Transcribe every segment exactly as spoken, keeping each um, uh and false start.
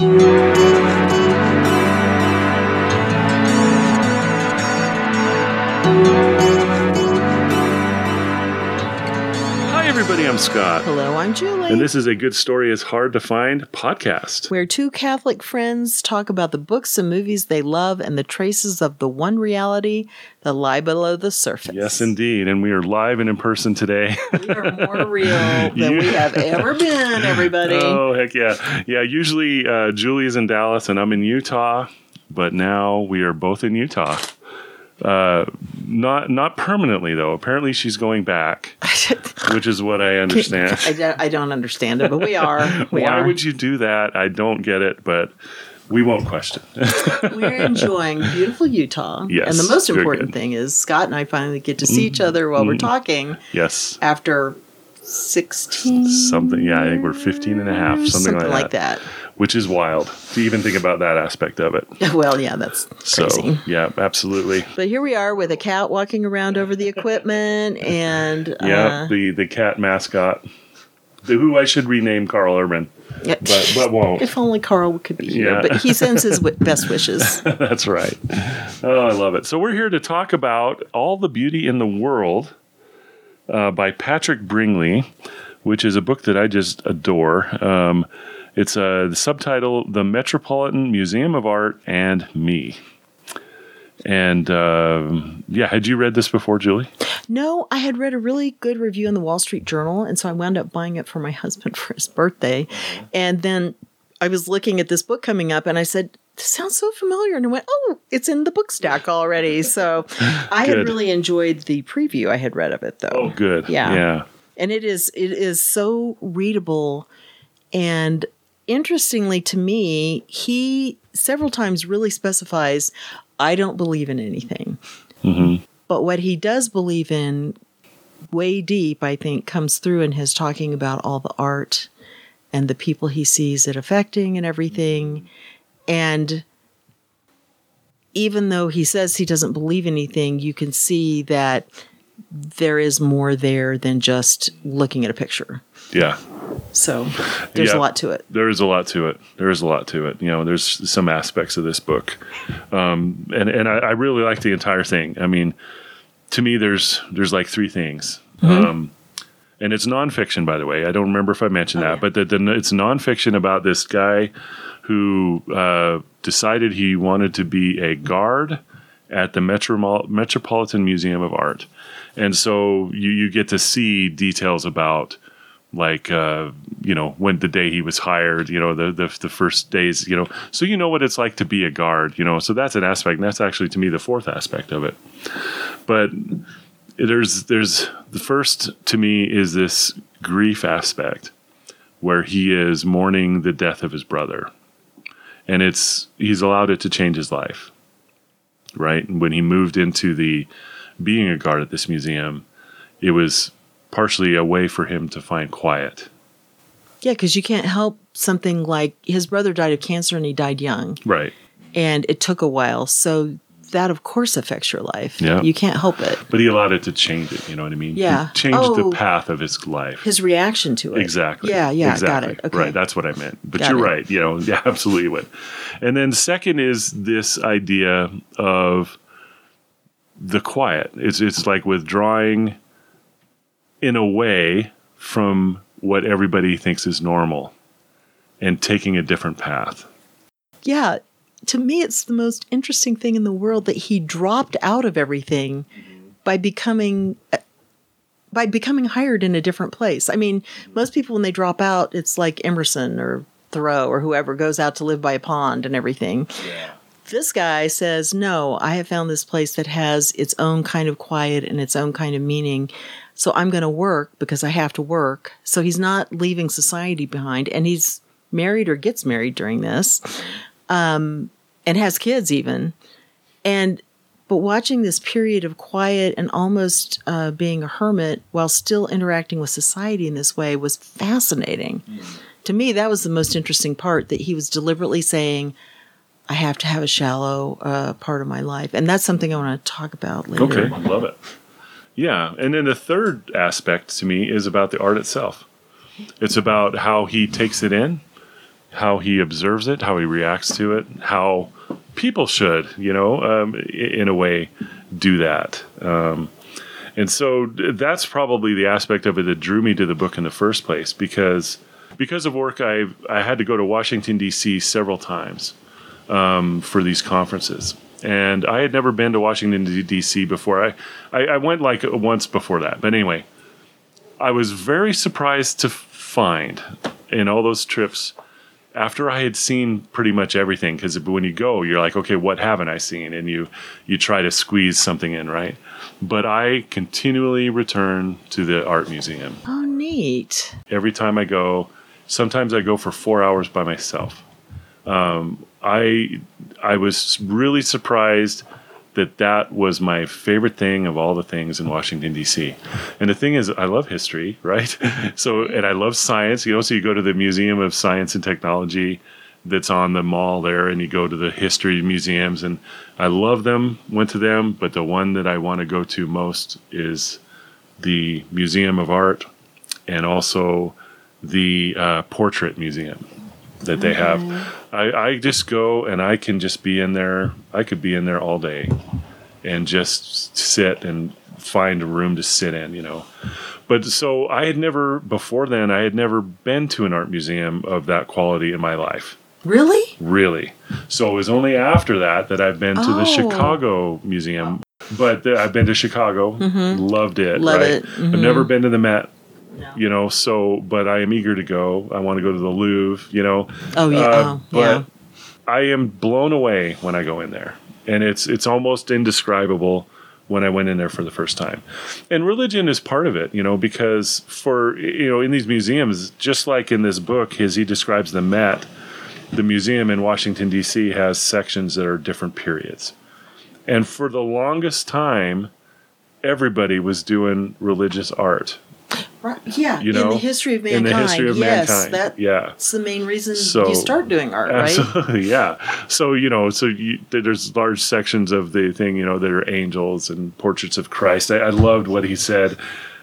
Hi, everybody. I'm Scott. Hello, I'm Julie. And this is A Good Story is Hard to Find podcast, where two Catholic friends talk about the books and movies they love and the traces of the one reality that lie below the surface. Yes, indeed. And we are live and in person today. We are more real than you... we have ever been, everybody. Oh, heck yeah. Yeah, usually uh, Julie is in Dallas and I'm in Utah, but now we are both in Utah. Uh, not not permanently, though. Apparently she's going back, which is what I understand. I don't, I don't understand it, but we are. We Why are. would you do that? I don't get it, but we won't question. We're enjoying beautiful Utah. Yes, and the most important good. thing is Scott and I finally get to see each other while mm. we're talking. Yes. After sixteen Something, yeah, I think we're fifteen and a half, something, something like, like that. that. Which is wild to even think about that aspect of it. Well, yeah, that's crazy. So, yeah, absolutely. But here we are with a cat walking around over the equipment and... yeah, uh, the, the cat mascot, the, who I should rename Carl Urban, but, but won't. If only Carl could be here, yeah. But he sends his w- best wishes. That's right. Oh, I love it. So we're here to talk about All the Beauty in the World uh, by Patrick Bringley, which is a book that I just adore. Um It's uh, the subtitle, The Metropolitan Museum of Art and Me. And, uh, yeah, had you read this before, Julie? No, I had read a really good review in the Wall Street Journal, and so I wound up buying it for my husband for his birthday. Mm-hmm. And then I was looking at this book coming up, and I said, this sounds so familiar. And I went, oh, it's in the book stack already. So I had really enjoyed the preview I had read of it, though. Oh, good. Yeah. Yeah. And it is it is so readable. And interestingly to me, he several times really specifies, I don't believe in anything. Mm-hmm. But what he does believe in, way deep, I think, comes through in his talking about all the art and the people he sees it affecting and everything. And even though he says he doesn't believe anything, you can see that there is more there than just looking at a picture. Yeah. So there's yeah, a lot to it. There is a lot to it. There is a lot to it. You know, there's some aspects of this book. Um, and and I, I really like the entire thing. I mean, to me, there's there's like three things. Mm-hmm. Um, and it's nonfiction, by the way. I don't remember if I mentioned oh, that, yeah. but the, the, it's nonfiction about this guy who uh, decided he wanted to be a guard at the Metro- Metropolitan Museum of Art. And so you, you get to see details about, like, uh, you know, when the day he was hired, you know, the, the the first days, you know. So you know what it's like to be a guard, you know. So that's an aspect. And that's actually, to me, the fourth aspect of it. But there's, there's the first, to me, is this grief aspect where he is mourning the death of his brother. And it's he's allowed it to change his life, right? And when he moved into the being a guard at this museum, it was partially a way for him to find quiet. Yeah, because you can't help something like his brother died of cancer and he died young. Right. And it took a while. So that, of course, affects your life. Yeah. You can't help it. But he allowed it to change it, you know what I mean? Yeah. He changed oh, the path of his life. His reaction to it. Exactly. Yeah, yeah, exactly. got it. Okay. Right, that's what I meant. But got you're it. right, you know, yeah, absolutely would. And then second is this idea of the quiet. It's it's like withdrawing in a way from what everybody thinks is normal and taking a different path. Yeah. To me, it's the most interesting thing in the world that he dropped out of everything mm-hmm. by becoming by becoming hired in a different place. I mean, mm-hmm. most people, when they drop out, it's like Emerson or Thoreau or whoever goes out to live by a pond and everything. Yeah. This guy says, no, I have found this place that has its own kind of quiet and its own kind of meaning. So I'm going to work because I have to work. So he's not leaving society behind. And he's married or gets married during this. Um, and has kids even. And, but watching this period of quiet and almost uh, being a hermit while still interacting with society in this way was fascinating. Mm. To me, that was the most interesting part, that he was deliberately saying, I have to have a shallow uh, part of my life. And that's something I want to talk about later. Okay, I love it. Yeah, and then the third aspect to me is about the art itself. It's about how he takes it in how he observes it, how he reacts to it, how people should, you know, um, in a way, do that. Um, and so that's probably the aspect of it that drew me to the book in the first place, because because of work, I I had to go to Washington, D C several times um, for these conferences. And I had never been to Washington, D C before. I, I, I went like once before that. But anyway, I was very surprised to find in all those trips, after I had seen pretty much everything, because when you go, you're like, okay, what haven't I seen? And you you try to squeeze something in, right? But I continually return to the art museum. Oh, neat. Every time I go, sometimes I go for four hours by myself. Um, I I was really surprised that that was my favorite thing of all the things in Washington, D C. And the thing is, I love history, right? So, and I love science. You know, so you go to the Museum of Science and Technology that's on the mall there, and you go to the history museums, and I love them, went to them, but the one that I want to go to most is the Museum of Art, and also the uh, Portrait Museum that they have. I, I just go and I can just be in there. I could be in there all day and just sit and find a room to sit in, you know. But so I had never, before then, I had never been to an art museum of that quality in my life. Really? Really. So it was only after that that I've been to Oh. the Chicago Museum. But the, I've been to Chicago, loved it. Love right? it. I've never been to the Met. No. You know, so, but I am eager to go. I want to go to the Louvre, you know. Oh, yeah. Uh, Oh, but yeah. I am blown away when I go in there. And it's it's almost indescribable when I went in there for the first time. And religion is part of it, you know, because for, you know, in these museums, just like in this book, as he describes the Met, the museum in Washington, D C has sections that are different periods. And for the longest time, everybody was doing religious art. Right. Yeah. You know, in the history of in mankind. the history of yes, mankind. That, Yeah. That's the main reason So- you start doing art, right? Absolutely, yeah. So, you know, so you, there's large sections of the thing, you know, that are angels and portraits of Christ. I, I loved what he said.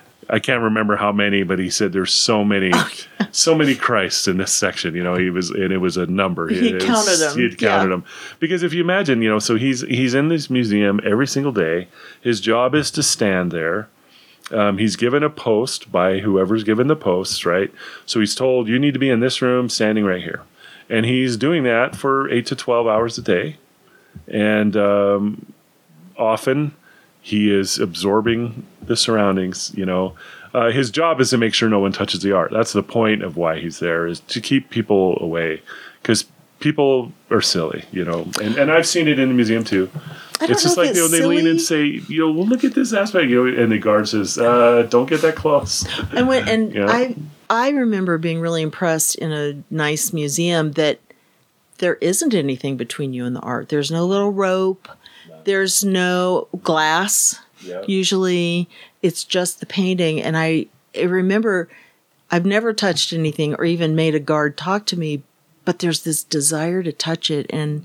I can't remember how many, but he said there's so many, so many Christs in this section. You know, he was, and it was a number. He It is- counted them, He had counted yeah. them because if you imagine, you know, so he's he's in this museum every single day. His job is to stand there. Um, he's given a post by whoever's given the posts, right? So he's told, you need to be in this room standing right here. And he's doing that for eight to twelve hours a day. And um, often he is absorbing the surroundings, you know. Uh, his job is to make sure no one touches the art. That's the point of why he's there, is to keep people away. Because people are silly, you know. And, and I've seen it in the museum too. I don't It's just know if like, you know, it's they lean in and silly. say, you know, well, look at this aspect, you know, and the guard says, uh, don't get that close. And when and Yeah. I I remember being really impressed in a nice museum that there isn't anything between you and the art. There's no little rope. There's no glass. Yeah. Usually it's just the painting. And I, I remember I've never touched anything or even made a guard talk to me, but there's this desire to touch it. And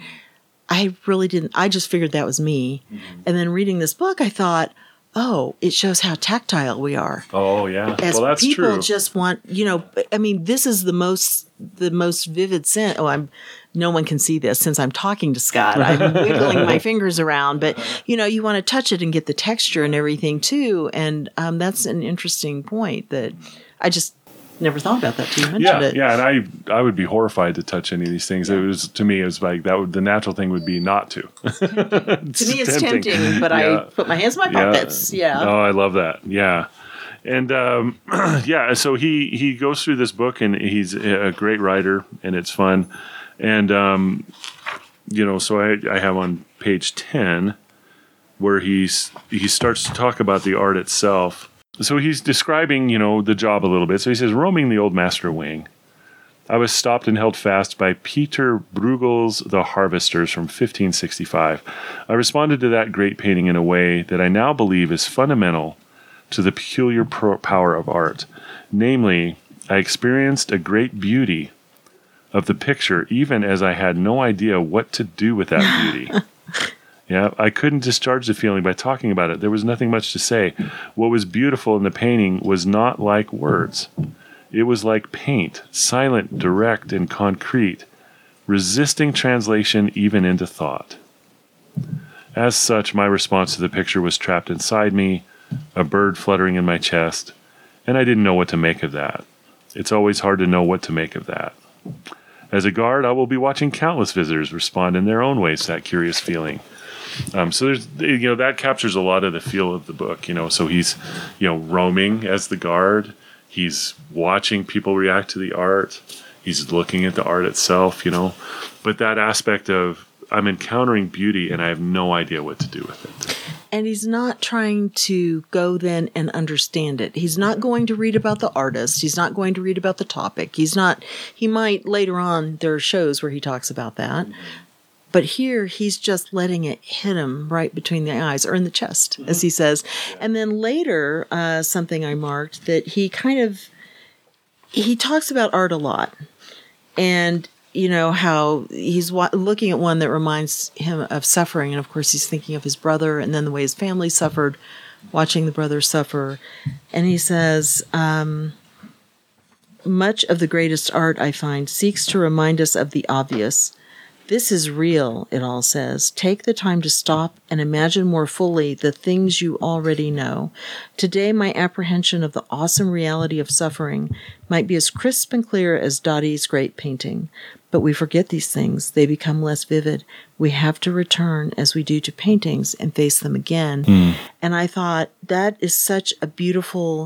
I really didn't, I just figured that was me. Mm-hmm. And then reading this book, I thought, oh, it shows how tactile we are. Oh, yeah. As well, that's people true. just want, you know, I mean, this is the most, the most vivid sense. Oh, I'm, no one can see this since I'm talking to Scott. I'm wiggling my fingers around, but you know, you want to touch it and get the texture and everything too. And um, that's an interesting point that I just never thought about that till you mentioned yeah, it. yeah, and I I would be horrified to touch any of these things. It was, to me, it was like that. Would, the natural thing would be not to. To me, it's tempting, but I Yeah. put my hands in my pockets. Yeah. Oh, I love that. Yeah. And um, yeah, so he, he goes through this book, and he's a great writer, and it's fun. And, um, you know, so I, I have on page ten where he's, he starts to talk about the art itself. So he's describing, you know, the job a little bit. So he says, roaming the old master wing, I was stopped and held fast by Peter Bruegel's The Harvesters from fifteen sixty-five. I responded to that great painting in a way that I now believe is fundamental to the peculiar pro- power of art. Namely, I experienced a great beauty of the picture, even as I had no idea what to do with that beauty. Yeah, I couldn't discharge the feeling by talking about it. There was nothing much to say. What was beautiful in the painting was not like words. It was like paint, silent, direct, and concrete, resisting translation even into thought. As such, my response to the picture was trapped inside me, a bird fluttering in my chest, and I didn't know what to make of that. It's always hard to know what to make of that. As a guard, I will be watching countless visitors respond in their own ways to that curious feeling. Um, so there's, you know, that captures a lot of the feel of the book, you know, so he's, you know, roaming as the guard. He's watching people react to the art. He's looking at the art itself, you know, but that aspect of I'm encountering beauty and I have no idea what to do with it. And he's not trying to go then and understand it. He's not going to read about the artist. He's not going to read about the topic. He's not, he might later on, there are shows where he talks about that. But here he's just letting it hit him right between the eyes or in the chest, mm-hmm. as he says. And then later, uh, something I marked that he kind of, he talks about art a lot. And you know, how he's wa- looking at one that reminds him of suffering. And of course, he's thinking of his brother and then the way his family suffered, watching the brother suffer. And he says, um, much of the greatest art, I find, seeks to remind us of the obvious. This is real, it all says. Take the time to stop and imagine more fully the things you already know. Today, my apprehension of the awesome reality of suffering might be as crisp and clear as Dadi's great painting. But we forget these things. They become less vivid. We have to return, as we do to paintings, and face them again. Mm. And I thought that is such a beautiful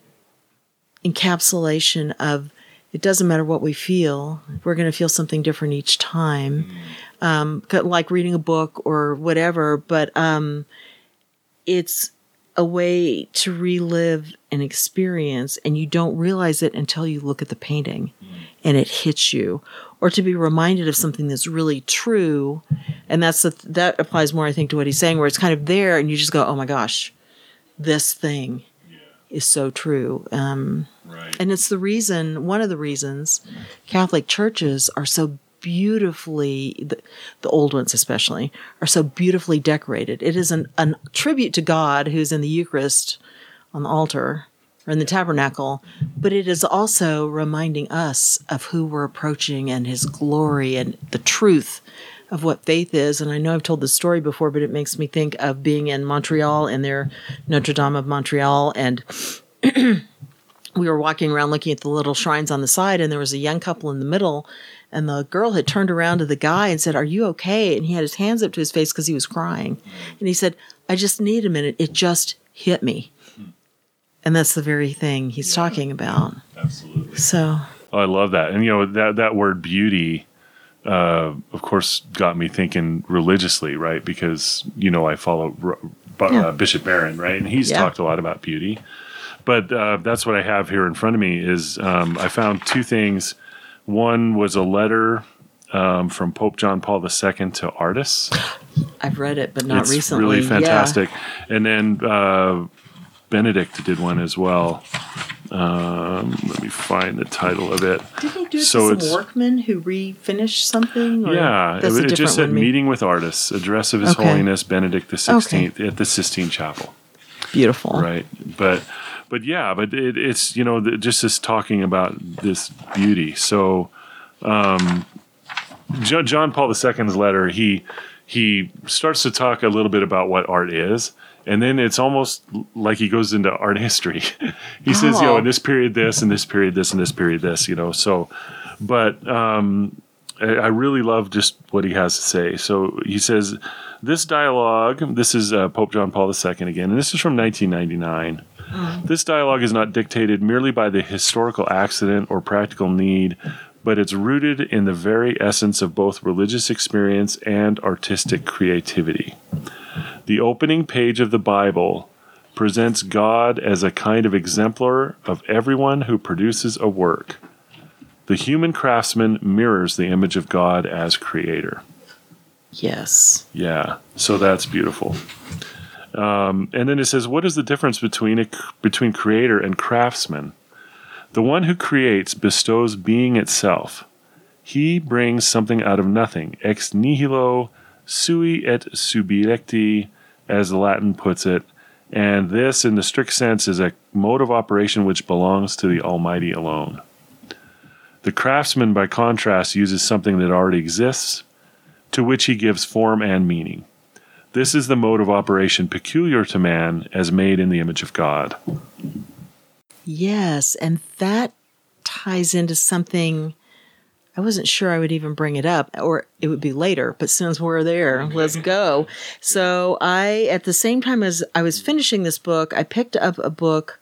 encapsulation of it doesn't matter what we feel. We're going to feel something different each time, um, like reading a book or whatever. But um, it's a way to relive an experience, and you don't realize it until you look at the painting and it hits you. Or to be reminded of something that's really true. And that's the, that applies more, I think, to what he's saying, where it's kind of there and you just go, oh my gosh, this thing yeah. is so true. Um, right. And it's the reason, one of the reasons Catholic churches are so beautifully, the, the old ones especially, are so beautifully decorated. It is an, an tribute to God who's in the Eucharist on the altar or in the tabernacle, but it is also reminding us of who we're approaching and his glory and the truth of what faith is. And I know I've told this story before, but it makes me think of being in Montreal and their Notre Dame of Montreal. And we were walking around looking at the little shrines on the side, and there was a young couple in the middle, and the girl had turned around to the guy and said, "Are you okay?" And he had his hands up to his face because he was crying. And he said, "I just need a minute. It just hit me." And that's the very thing he's yeah, talking about. Absolutely. So oh, I love that. And, you know, that, that word beauty, uh, of course, got me thinking religiously, right? Because, you know, I follow uh, yeah. Bishop Barron, right? And he's yeah. talked a lot about beauty. But uh, that's what I have here in front of me is um, I found two things. One was a letter um, from Pope John Paul the Second to artists. I've read it, but not it's recently. Really fantastic. Yeah. And then uh, Benedict did one as well. Um, let me find the title of it. Did he do it so to some workmen who refinished something? Or yeah, it, it just said meeting with artists, address of His okay. Holiness Benedict the Sixteenth okay. at the Sistine Chapel. Beautiful, right? But but yeah, but it, it's you know the, just this talking about this beauty. So um, John Paul the Second's letter, he he starts to talk a little bit about what art is. And then it's almost like he goes into art history. he oh. says, you know, in this period this, and this period this, and this period this, you know. So, but um, I, I really love just what he has to say. So he says, this dialogue, this is uh, Pope John Paul the Second again, and this is from nineteen ninety-nine. Mm. This dialogue is not dictated merely by the historical accident or practical need, but it's rooted in the very essence of both religious experience and artistic creativity. The opening page of the Bible presents God as a kind of exemplar of everyone who produces a work. The human craftsman mirrors the image of God as creator. Yes. Yeah, so that's beautiful. Um, and then it says, what is the difference between a, between creator and craftsman? The one who creates bestows being itself. He brings something out of nothing, ex nihilo, sui et subiecti, as the Latin puts it, And this, in the strict sense, is a mode of operation which belongs to the Almighty alone. The craftsman, by contrast, uses something that already exists, to which he gives form and meaning. This is the mode of operation peculiar to man as made in the image of God. Yes, and that ties into something I wasn't sure I would even bring it up, or it would be later, but since we're there, let's go. So I, at the same time as I was finishing this book, I picked up a book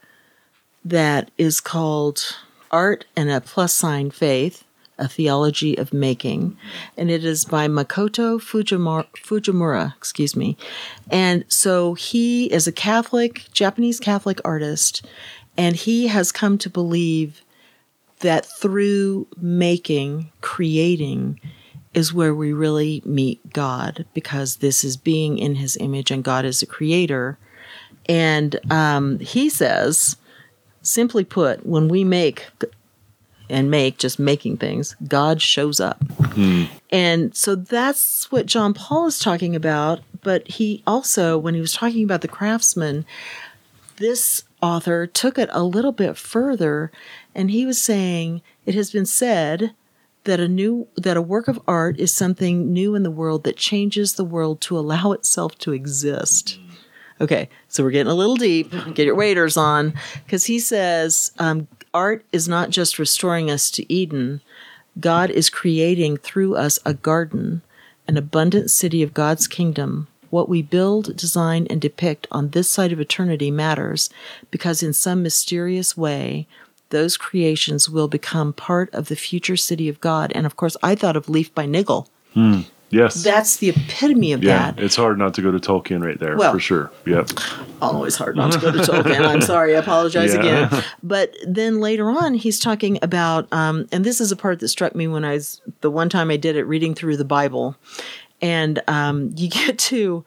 that is called Art and a Plus Sign Faith, A Theology of Making, and it is by Makoto Fujimura, Fujimura, excuse me. And so he is a Catholic, Japanese Catholic artist, and he has come to believe that through making, creating, is where we really meet God, because this is being in his image and God is a creator. And um, he says, simply put, when we make and make, just making things, God shows up. Mm. And so that's what John Paul is talking about. But he also, when he was talking about the craftsman, this author took it a little bit further, and he was saying it has been said that a new that a work of art is something new in the world that changes the world to allow itself to exist. Okay, so we're getting a little deep. Get your waders on, because he says um, art is not just restoring us to Eden. God is creating through us a garden, an abundant city of God's kingdom. What we build, design, and depict on this side of eternity matters, because in some mysterious way, those creations will become part of the future city of God. And of course, I thought of Leaf by Niggle. Mm, yes. That's the epitome of yeah, that. It's hard not to go to Tolkien right there, well, for sure. Yep. Always hard not to go to Tolkien. I'm sorry. I apologize yeah. again. But then later on, he's talking about, um, and this is a part that struck me when I was, the one time I did it, reading through the Bible. And um, you get to,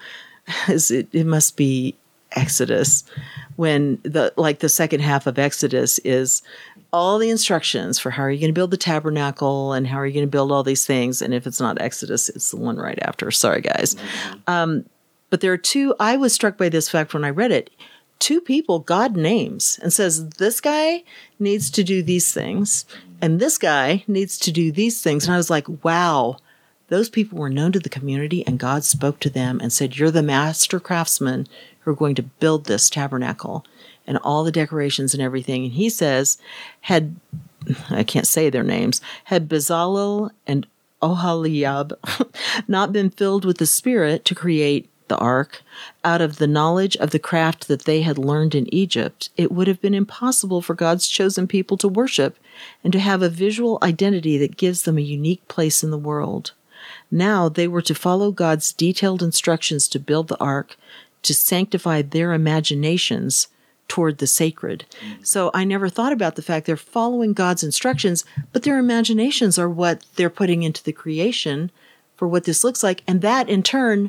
it, it must be Exodus, when the like the second half of Exodus is all the instructions for how are you going to build the tabernacle and how are you going to build all these things. And if it's not Exodus, it's the one right after. Sorry, guys. Mm-hmm. Um, but there are two, I was struck by this fact when I read it. Two people God names and says, this guy needs to do these things and this guy needs to do these things. And I was like, wow. Those people were known to the community, and God spoke to them and said, you're the master craftsmen who are going to build this tabernacle and all the decorations and everything. And he says, had, I can't say their names, had Bezalel and Oholiab not been filled with the Spirit to create the ark out of the knowledge of the craft that they had learned in Egypt, it would have been impossible for God's chosen people to worship and to have a visual identity that gives them a unique place in the world. Now they were to follow God's detailed instructions to build the ark, to sanctify their imaginations toward the sacred. Mm-hmm. So I never thought about the fact they're following God's instructions, but their imaginations are what they're putting into the creation for what this looks like. And that in turn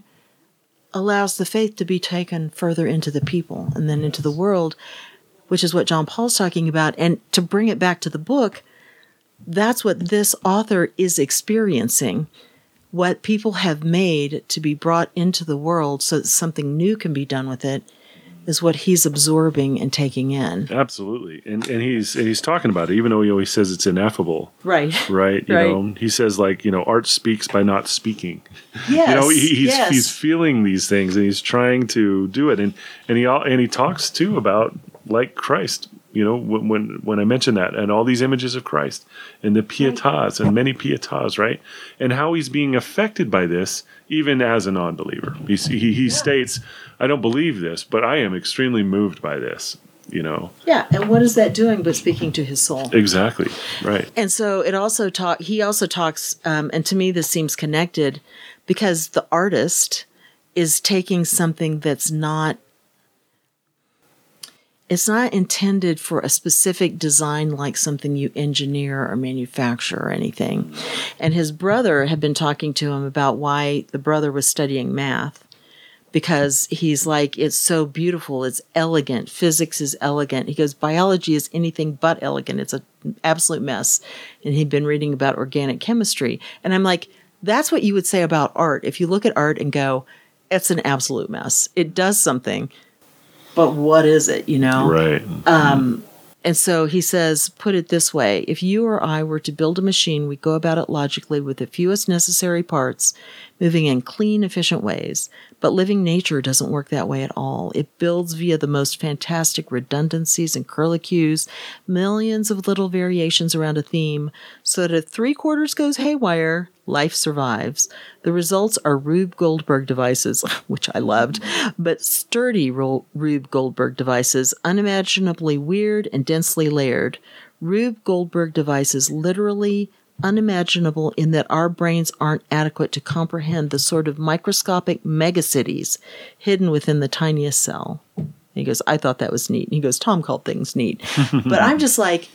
allows the faith to be taken further into the people and then into the world, which is what John Paul's talking about. And to bring it back to the book, that's what this author is experiencing. What people have made to be brought into the world so that something new can be done with it is what he's absorbing and taking in. Absolutely. And and he's and he's talking about it, even though he always says it's ineffable. Right. Right. You right. know, he says, like, you know, art speaks by not speaking. Yes. You know, he, he's yes. he's feeling these things and he's trying to do it. And and he and he talks too about like Christ. You know, when, when when I mentioned that, and all these images of Christ, and the pietas, and many pietas, right? And how he's being affected by this, even as a non-believer. He he, he yeah. states, I don't believe this, but I am extremely moved by this, you know. Yeah, and what is that doing but speaking to his soul? Exactly, right. And so it also talk. he also talks, um, and to me this seems connected, because the artist is taking something that's not, it's not intended for a specific design like something you engineer or manufacture or anything. And his brother had been talking to him about why the brother was studying math, because he's like, it's so beautiful, it's elegant, physics is elegant. He goes, biology is anything but elegant, it's an absolute mess. And he'd been reading about organic chemistry. And I'm like, that's what you would say about art. If you look at art and go, it's an absolute mess. It does something, but what is it, you know? Right. Um, and so he says, put it this way. If you or I were to build a machine, we go about it logically with the fewest necessary parts, moving in clean, efficient ways. But living nature doesn't work that way at all. It builds via the most fantastic redundancies and curlicues, millions of little variations around a theme, so that if three quarters goes haywire, life survives. The results are Rube Goldberg devices, which I loved, but sturdy Rube Goldberg devices, unimaginably weird and densely layered. Rube Goldberg devices literally unimaginable in that our brains aren't adequate to comprehend the sort of microscopic megacities hidden within the tiniest cell. And he goes, I thought that was neat. And he goes, Tom called things neat. But I'm just like,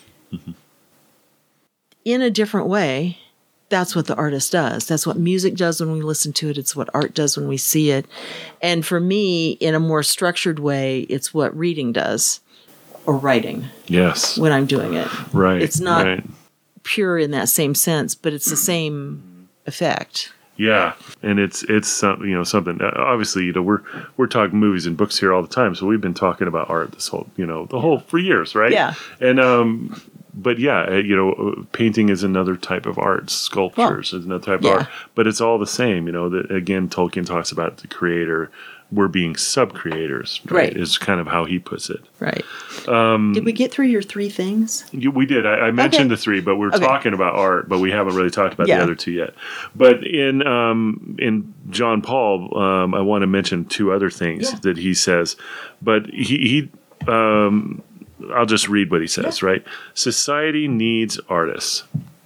in a different way, that's what the artist does. That's what music does when we listen to it. It's what art does when we see it. And for me, in a more structured way, it's what reading does or writing. Yes. When I'm doing it. Right. It's not right. pure in that same sense, but it's the same effect. Yeah, and it's it's some, you know something. Obviously, you know we're we're talking movies and books here all the time, so we've been talking about art this whole you know the whole for years, right? Yeah. And um, but yeah, you know, painting is another type of art. Sculptures well, is another type yeah. of art, but it's all the same. You know, that again, Tolkien talks about the creator. We're being sub-creators, right? Right. Is kind of how he puts it. Right. Um, did we get through your three things? You, we did. I, I mentioned okay. the three, but we're okay. talking about art, but we haven't really talked about yeah. the other two yet. But in um, in John Paul, um, I want to mention two other things yeah. that he says. But he, he um, I'll just read what he says, yeah. right? Society needs artists.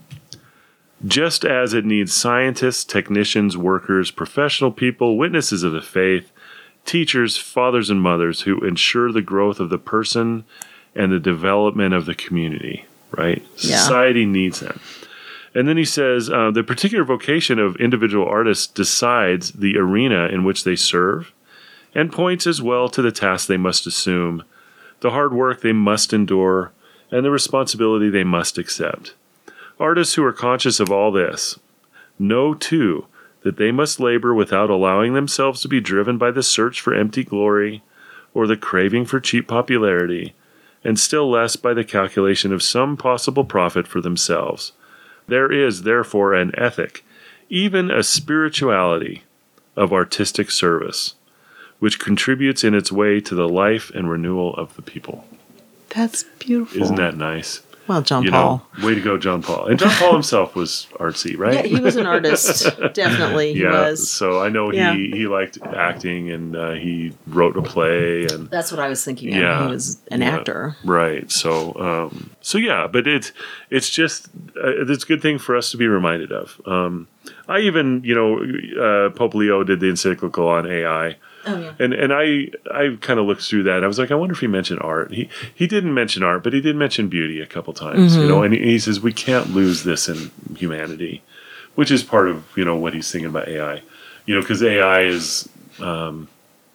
Just as it needs scientists, technicians, workers, professional people, witnesses of the faith, teachers, fathers, and mothers who ensure the growth of the person and the development of the community, right? Yeah. Society needs them. And then he says, uh, the particular vocation of individual artists decides the arena in which they serve and points as well to the task they must assume, the hard work they must endure, and the responsibility they must accept. Artists who are conscious of all this know, too, that they must labor without allowing themselves to be driven by the search for empty glory or the craving for cheap popularity, and still less by the calculation of some possible profit for themselves. There is, therefore, an ethic, even a spirituality, of artistic service, which contributes in its way to the life and renewal of the people. That's beautiful. Isn't that nice? Well, John you Paul. Know, way to go, John Paul. And John Paul himself was artsy, right? Yeah, he was an artist. Definitely, he yeah, was. So I know he, yeah. he liked acting, and uh, he wrote a play. And that's what I was thinking of. Yeah, he was an yeah, actor. Right. So, um, so yeah, but it's, it's just, uh, it's a good thing for us to be reminded of. Um, I even, you know, uh, Pope Leo did the encyclical on A I. Oh, yeah. And and I I kind of looked through that. I was like, I wonder if he mentioned art. He he didn't mention art, but he did mention beauty a couple times. Mm-hmm. You know, and he, he says we can't lose this in humanity, which is part of you know what he's thinking about A I. You know, because A I is, um,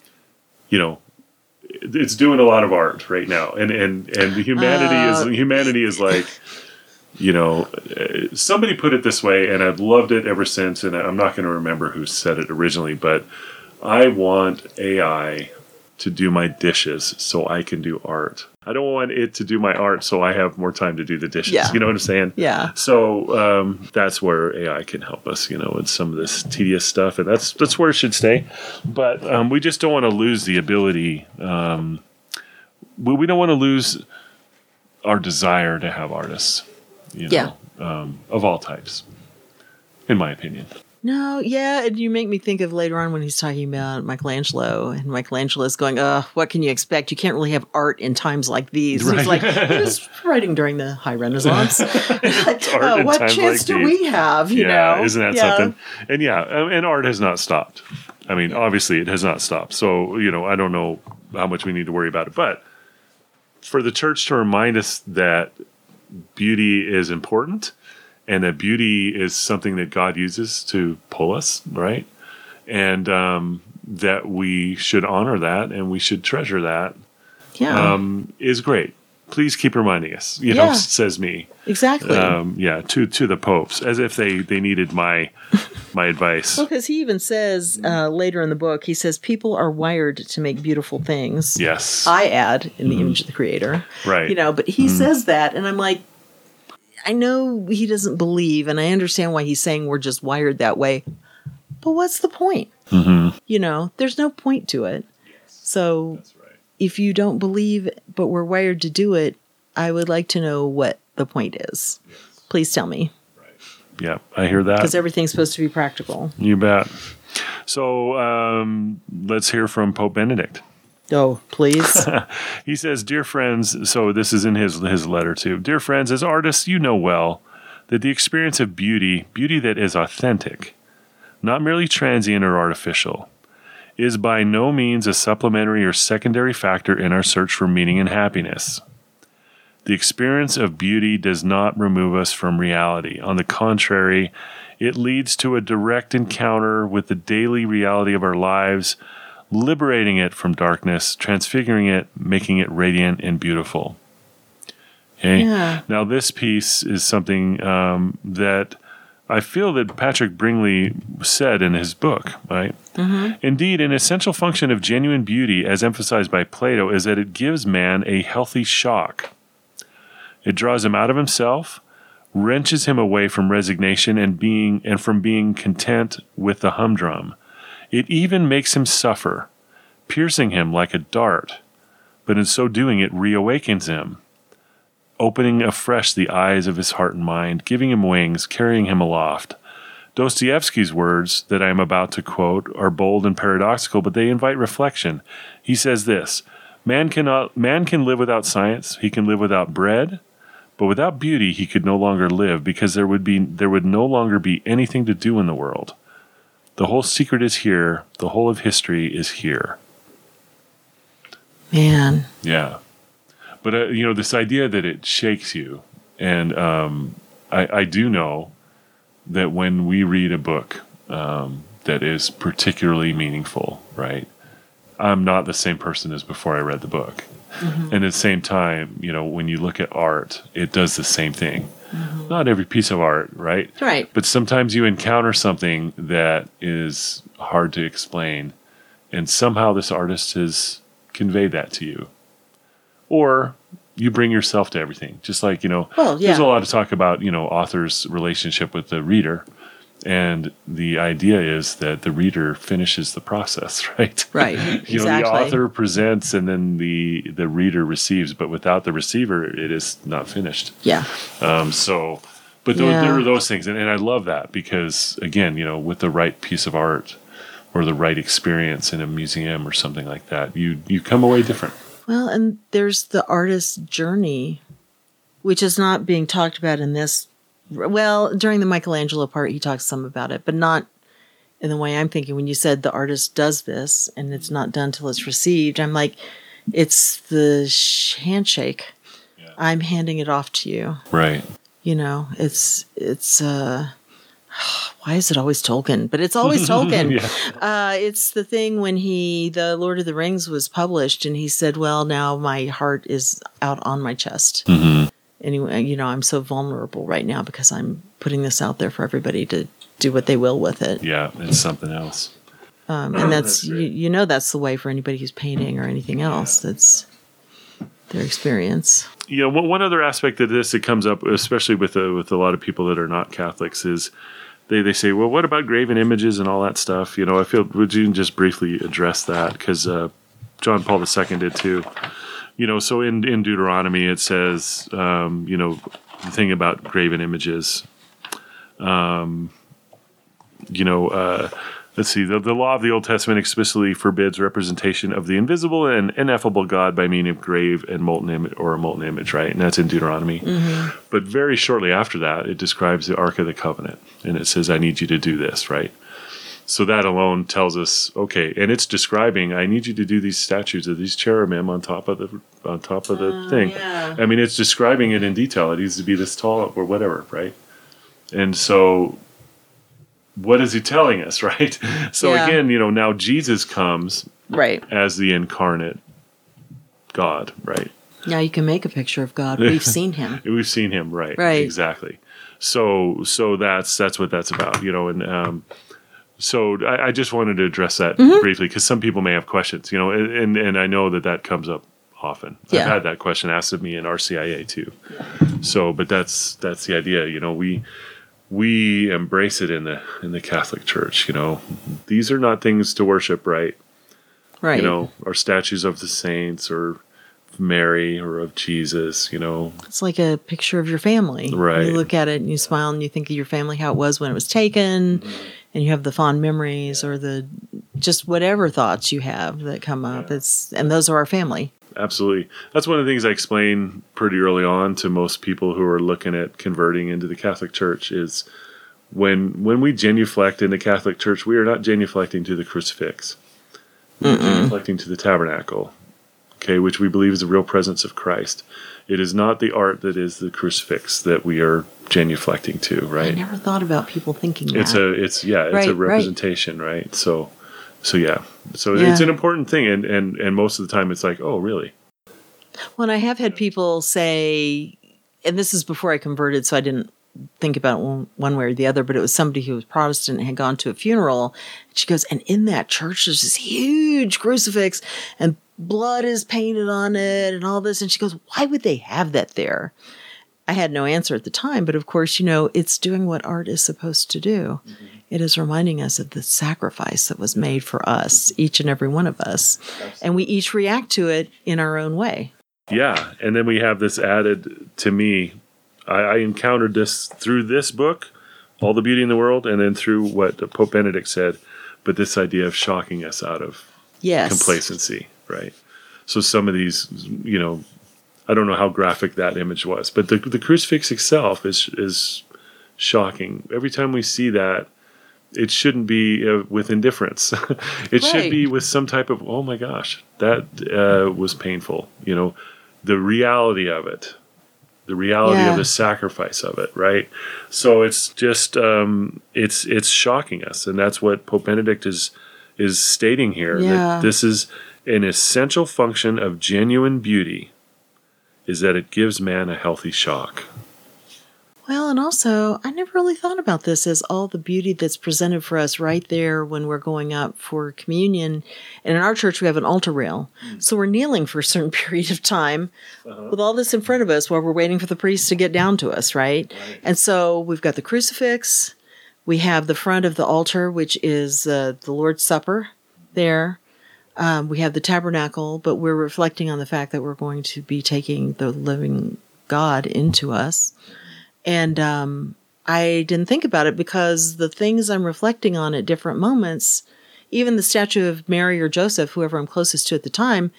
you know, it's doing a lot of art right now, and and and humanity uh, is humanity is like. You know, somebody put it this way, and I've loved it ever since. And I'm not going to remember who said it originally, but I want A I to do my dishes so I can do art. I don't want it to do my art so I have more time to do the dishes. Yeah. You know what I'm saying? Yeah. So um, that's where A I can help us, you know, with some of this tedious stuff. And that's that's where it should stay. But um, we just don't want to lose the ability. Um, we, we don't want to lose our desire to have artists, you know, yeah. um, of all types, in my opinion. No, yeah, and you make me think of later on when he's talking about Michelangelo, and Michelangelo's going, "Uh, what can you expect? You can't really have art in times like these." Right. He's like, he was writing during the High Renaissance. Like, oh, what chance like do these. we have? You yeah, know, isn't that yeah. something? And yeah, and art has not stopped. I mean, obviously, it has not stopped. So you know, I don't know how much we need to worry about it, but for the church to remind us that beauty is important. And that beauty is something that God uses to pull us, right? And um, that we should honor that and we should treasure that. Yeah, um, is great. Please keep reminding us. You yeah. know, says me exactly. Um, yeah, to to the popes, as if they, they needed my my advice. Well, because he even says uh, later in the book, he says people are wired to make beautiful things. Yes. I add in the mm. image of the creator. Right. You know, but he mm. says that, and I'm like, I know he doesn't believe, and I understand why he's saying we're just wired that way. But what's the point? Mm-hmm. You know, there's no point to it. Yes. So That's right. If you don't believe, but we're wired to do it, I would like to know what the point is. Yes. Please tell me. Yeah, I hear that. Because everything's supposed to be practical. You bet. So um, let's hear from Pope Benedict. Oh, please. He says, dear friends, so this is in his, his letter too. Dear friends, as artists, you know well that the experience of beauty, beauty that is authentic, not merely transient or artificial, is by no means a supplementary or secondary factor in our search for meaning and happiness. The experience of beauty does not remove us from reality. On the contrary, it leads to a direct encounter with the daily reality of our lives, liberating it from darkness, transfiguring it, making it radiant and beautiful. Okay? Yeah. Now, this piece is something um, that I feel that Patrick Bringley said in his book, right? Mm-hmm. Indeed, an essential function of genuine beauty, as emphasized by Plato, is that it gives man a healthy shock. It draws him out of himself, wrenches him away from resignation and being and from being content with the humdrum. It even makes him suffer, piercing him like a dart, but in so doing it reawakens him, opening afresh the eyes of his heart and mind, giving him wings, carrying him aloft. Dostoevsky's words that I am about to quote are bold and paradoxical, but they invite reflection. He says this, man cannot, man can live without science, he can live without bread, but without beauty he could no longer live, because there would be there would no longer be anything to do in the world. The whole secret is here. The whole of history is here. Man. Yeah. But, uh, you know, this idea that it shakes you, and um, I, I do know that when we read a book um, that is particularly meaningful, right, I'm not the same person as before I read the book. Mm-hmm. And at the same time, you know, when you look at art, it does the same thing. Mm-hmm. Not every piece of art, right? Right. But sometimes you encounter something that is hard to explain, and somehow this artist has conveyed that to you. Or you bring yourself to everything. Just like, you know, well, yeah. there's a lot of talk about, you know, author's relationship with the reader. And the idea is that the reader finishes the process, right? Right. you exactly. know, the author presents and then the, the reader receives, but without the receiver, it is not finished. Yeah. Um, so, but th- yeah. there are those things. And, and I love that because, again, you know, with the right piece of art or the right experience in a museum or something like that, you, you come away different. Well, and there's the artist's journey, which is not being talked about in this. Well, during the Michelangelo part, he talks some about it, but not in the way I'm thinking. When you said the artist does this and it's not done till it's received, I'm like, it's the sh- handshake. Yeah. I'm handing it off to you. Right. You know, it's, it's, uh, why is it always Tolkien? But it's always Tolkien. yeah. uh, it's the thing when he, the Lord of the Rings was published and he said, well, now my heart is out on my chest. Mm-hmm. Anyway, you know, I'm so vulnerable right now because I'm putting this out there for everybody to do what they will with it. Yeah, it's something else. Um, and that's, that's you, you know, that's the way for anybody who's painting or anything else. Yeah. That's their experience. You know, one other aspect of this that comes up, especially with a, with a lot of people that are not Catholics, is they, they say, well, what about graven images and all that stuff? You know, I feel, would you just briefly address that? Because uh, John Paul the Second did too. You know, so in, in Deuteronomy, it says, um, you know, the thing about graven images, um, you know, uh, let's see, the, the law of the Old Testament explicitly forbids representation of the invisible and ineffable God by means of grave and molten image or a molten image, right? And that's in Deuteronomy. Mm-hmm. But very shortly after that, it describes the Ark of the Covenant. And it says, I need you to do this, right? So that alone tells us, okay, and it's describing, I need you to do these statues of these cherubim on top of the on top of the uh, thing. Yeah. I mean, it's describing it in detail. It needs to be this tall or whatever, right? And so what is he telling us, right? So yeah. again, you know, now Jesus comes right as the incarnate God, right? Now you can make a picture of God. We've seen him. We've seen him, right? Right. Exactly. So so that's that's what that's about, you know, and um so I, I just wanted to address that Mm-hmm. briefly because some people may have questions, you know, and, and, and I know that that comes up often. Yeah. I've had that question asked of me in R C I A too. So, but that's that's the idea, you know. We we embrace it in the in the Catholic Church. You know, these are not things to worship, right? Right. You know, our statues of the saints or of Mary or of Jesus. You know, It's like a picture of your family. Right. You look at it and you smile and you think of your family, how it was when it was taken, and you have the fond memories or the just whatever thoughts you have that come up. Yeah. It's and those are our family. absolutely. That's one of the things I explain pretty early on to most people who are looking at converting into the Catholic Church is when when we genuflect in the Catholic Church, we are not genuflecting to the crucifix. We're genuflecting to the tabernacle, okay, which we believe is the real presence of Christ. It is not the art that is the crucifix that we are genuflecting to, I right? never thought about people thinking that. It's a it's yeah, it's Right, a right. representation, right? So so yeah. So Yeah. it's an important thing and, and and most of the time it's like, oh really? Well, and I have had people say, and this is before I converted, so I didn't think about it one, one way or the other, but it was somebody who was Protestant and had gone to a funeral. And she goes, and in that church, there's this huge crucifix and blood is painted on it and all this. And she goes, why would they have that there? I had no answer at the time, but of course, you know, it's doing what art is supposed to do. Mm-hmm. It is reminding us of the sacrifice that was made for us, each and every one of us. Absolutely. And we each react to it in our own way. Yeah. And then we have this added to me. I, I encountered this through this book, All the Beauty in the World, and then through what Pope Benedict said, but this idea of shocking us out of yes. complacency, right? So some of these, you know, I don't know how graphic that image was, but the the crucifix itself is is shocking. Every time we see that, it shouldn't be uh, with indifference. it right. should be with some type of, oh my gosh, that uh, was painful. You know, the reality of it, the reality yeah. of the sacrifice of it, right? So it's just um, it's it's shocking us, and that's what Pope Benedict is is stating here. Yeah. That this is an essential function of genuine beauty. Is that it gives man a healthy shock. Well, and also, I never really thought about this as all the beauty that's presented for us right there when we're going up for communion. And in our church, we have an altar rail. Mm. So we're kneeling for a certain period of time uh-huh. with all this in front of us while we're waiting for the priest to get down to us, right? right. And so we've got the crucifix. We have the front of the altar, which is uh, the Lord's Supper there. Um, we have the tabernacle, but we're reflecting on the fact that we're going to be taking the living God into us. And um, I didn't think about it because the things I'm reflecting on at different moments, even the statue of Mary or Joseph, whoever I'm closest to at the time,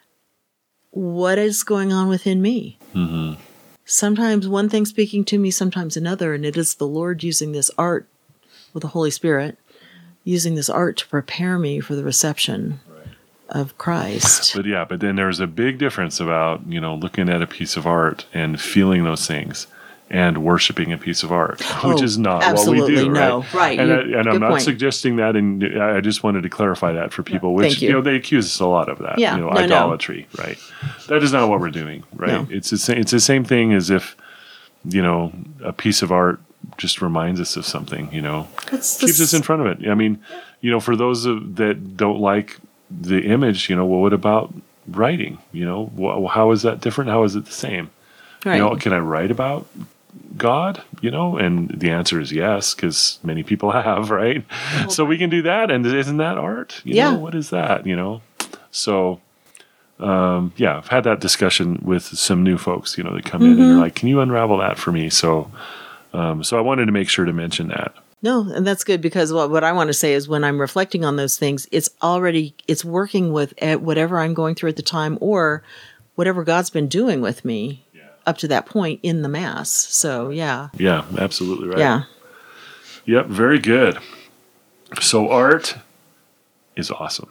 what is going on within me? Mm-hmm. Sometimes one thing speaking to me, sometimes another, and it is the Lord using this art with the Holy Spirit, using this art to prepare me for the reception of Christ. But yeah, but then there's a big difference about, you know, looking at a piece of art and feeling those things and worshiping a piece of art, which oh, is not absolutely what we do, no. right? Right. And, I, and I'm not point. suggesting that, and I just wanted to clarify that for people, no, which, you. you know, they accuse us a lot of that, yeah. you know, no, idolatry, no. right? That is not what we're doing, right? No. It's the same, it's the same thing as if, you know, a piece of art just reminds us of something, you know, That's keeps the, us in front of it. I mean, you know, for those of, that don't like the image, you know, well, what about writing? You know, well, how is that different? How is it the same? right. You know, can I write about God? You know, and the answer is yes, because many people have, right? Well, so we can do that, and isn't that art? You yeah. know, what is that? You know, so um, yeah, I've had that discussion with some new folks. You know, that come mm-hmm. in and they're like, "Can you unravel that for me?" So, um, so I wanted to make sure to mention that. No, and that's good because what, what I want to say is when I'm reflecting on those things, it's already, it's working with whatever I'm going through at the time or whatever God's been doing with me yeah. up to that point in the Mass. So, yeah. Yeah, absolutely right. Yeah. Yep, very good. So art is awesome.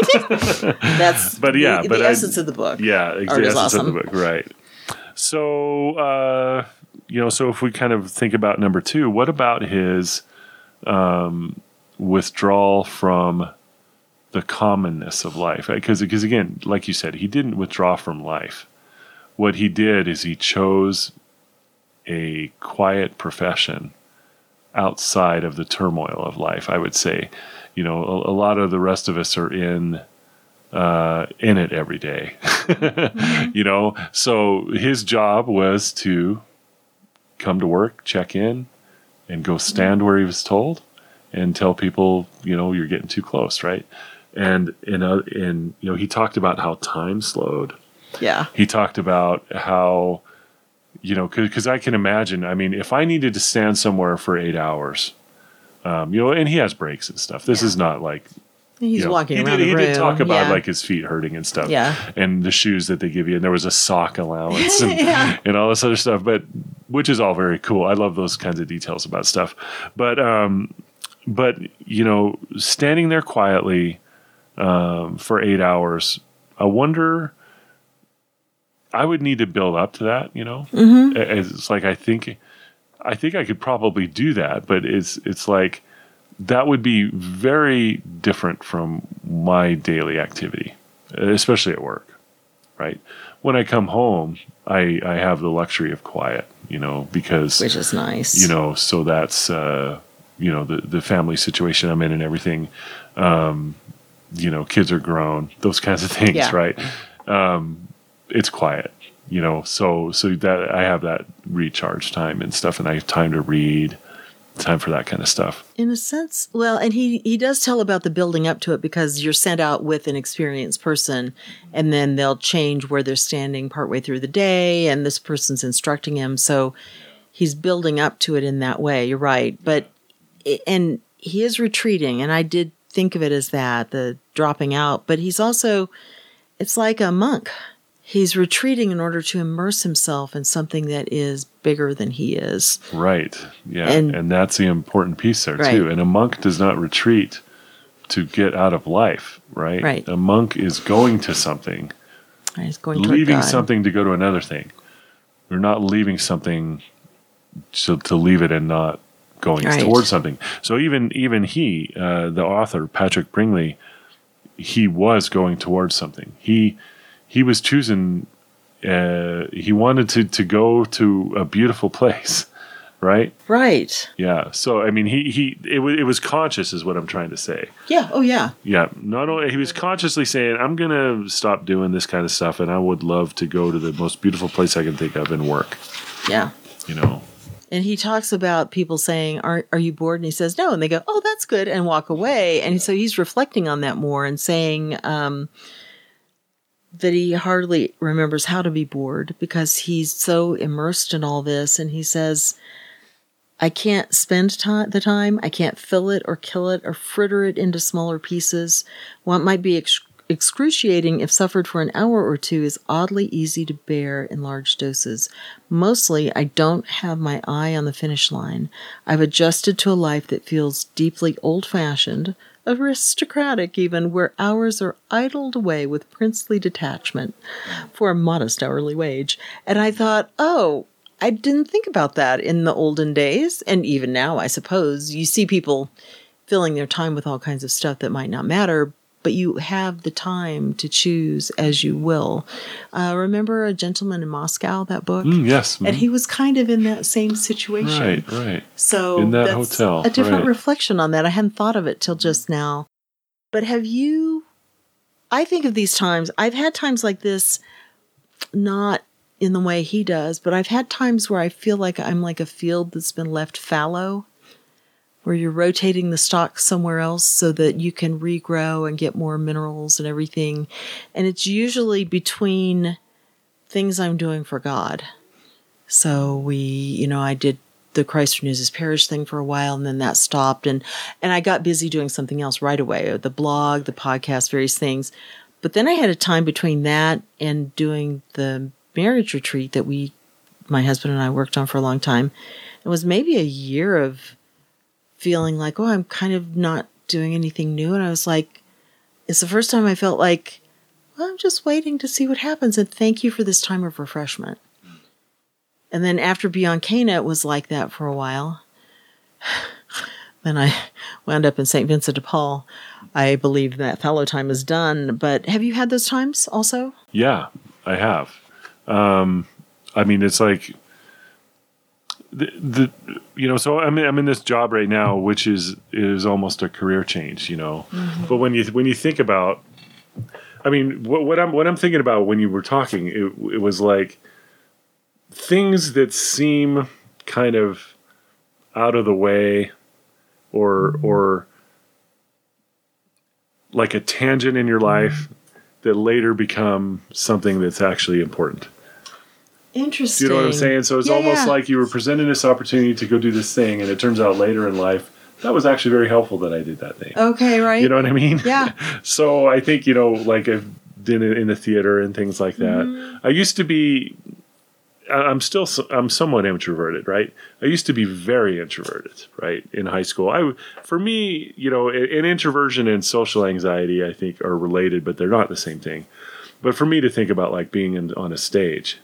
That's but yeah, the, but the I, essence of the book. Yeah, the art essence is awesome. of the book, right. So, uh, you know, so if we kind of think about number two, what about his um, withdrawal from the commonness of life? Because, because again, like you said, he didn't withdraw from life. What he did is he chose a quiet profession outside of the turmoil of life, I would say. You know, a, a lot of the rest of us are in uh, in it every day. mm-hmm. You know, so his job was to come to work, check in, and go stand mm-hmm. where he was told, and tell people, you know, you're getting too close, right? And and uh, and you know, he talked about how time slowed. Yeah. He talked about how, you know, because I can imagine. I mean, if I needed to stand somewhere for eight hours, um, you know, and he has breaks and stuff. This yeah. is not like. He's you know, walking he around did, the he room. did talk about yeah. like his feet hurting and stuff. Yeah. And the shoes that they give you, and there was a sock allowance and, yeah. and all this other stuff. But which is all very cool. I love those kinds of details about stuff. But um, but you know, standing there quietly um, for eight hours, I wonder. I would need to build up to that. You know, mm-hmm. it's like I think I think I could probably do that, but it's it's like. That would be very different from my daily activity, especially at work, right? When I come home, I, I have the luxury of quiet, you know, because... Which is nice. You know, so that's, uh, you know, the, the family situation I'm in and everything. Um, you know, kids are grown, those kinds of things, yeah. right? Um, it's quiet, you know, so so that I have that recharge time and stuff, and I have time to read, time for that kind of stuff. In a sense, well, and he, he does tell about the building up to it, because you're sent out with an experienced person, and then they'll change where they're standing partway through the day, and this person's instructing him. So he's building up to it in that way. You're right. But, and he is retreating, and I did think of it as that, the dropping out, but he's also, it's like a monk. He's retreating in order to immerse himself in something that is bigger than he is. Right. Yeah. And, and that's the important piece there, right. too. And a monk does not retreat to get out of life, right? Right. A monk is going to something, he's going leaving God. something to go to another thing. You're not leaving something to, to leave it and not going right. towards something. So even even he, uh, the author, Patrick Bringley, he was going towards something. He... He was choosing, uh, he wanted to, to go to a beautiful place, right? Right. Yeah. So, I mean, he, he it, w- it was conscious is what I'm trying to say. Yeah. Oh, yeah. Yeah. Not only, he was consciously saying, I'm going to stop doing this kind of stuff, and I would love to go to the most beautiful place I can think of and work. Yeah. You know? And he talks about people saying, are are you bored? And he says, no. And they go, oh, that's good, and walk away. And so he's reflecting on that more and saying, um, that he hardly remembers how to be bored because he's so immersed in all this. And he says, I can't spend time, the time, I can't fill it or kill it or fritter it into smaller pieces. What might be ex- excruciating if suffered for an hour or two is oddly easy to bear in large doses. Mostly, I don't have my eye on the finish line. I've adjusted to a life that feels deeply old-fashioned, aristocratic even, where hours are idled away with princely detachment for a modest hourly wage. And I thought, oh, I didn't think about that in the olden days. And even now, I suppose, you see people filling their time with all kinds of stuff that might not matter, but you have the time to choose as you will. Uh, remember A Gentleman in Moscow, that book? Mm, yes. And he was kind of in that same situation. Right, right. So in that that's hotel. a different right. reflection on that. I hadn't thought of it till just now. But have you, I think of these times, I've had times like this, not in the way he does, but I've had times where I feel like I'm like a field that's been left fallow, where you're rotating the stock somewhere else so that you can regrow and get more minerals and everything. And it's usually between things I'm doing for God. So we, you know, I did the Christ Renews His Parish thing for a while, and then that stopped. And, and I got busy doing something else right away, the blog, the podcast, various things. But then I had a time between that and doing the marriage retreat that we, my husband and I worked on for a long time. It was maybe a year of feeling like, oh, I'm kind of not doing anything new. And I was like, it's the first time I felt like, well, I'm just waiting to see what happens. And thank you for this time of refreshment. And then after Beyond Cana, it was like that for a while. Then I wound up in Saint Vincent de Paul. I believe that fallow time is done. But have you had those times also? Yeah, I have. Um, I mean, it's like the, the you know, so I'm in, I'm in this job right now, which is is almost a career change, you know. Mm-hmm. But when you when you think about, I mean, what, what I'm what I'm thinking about when you were talking, it, it was like things that seem kind of out of the way, or or like a tangent in your life that later become something that's actually important. Interesting. Do you know what I'm saying? So it's yeah, almost yeah. like you were presented this opportunity to go do this thing, and it turns out later in life that was actually very helpful that I did that thing. Okay, right. You know what I mean? Yeah. So I think, you know, like I've been in the theater and things like that. Mm-hmm. I used to be, I'm still, I'm somewhat introverted, right? I used to be very introverted, right? In high school. I, for me, you know, an introversion and social anxiety, I think, are related, but they're not the same thing. But for me to think about like being in, on a stage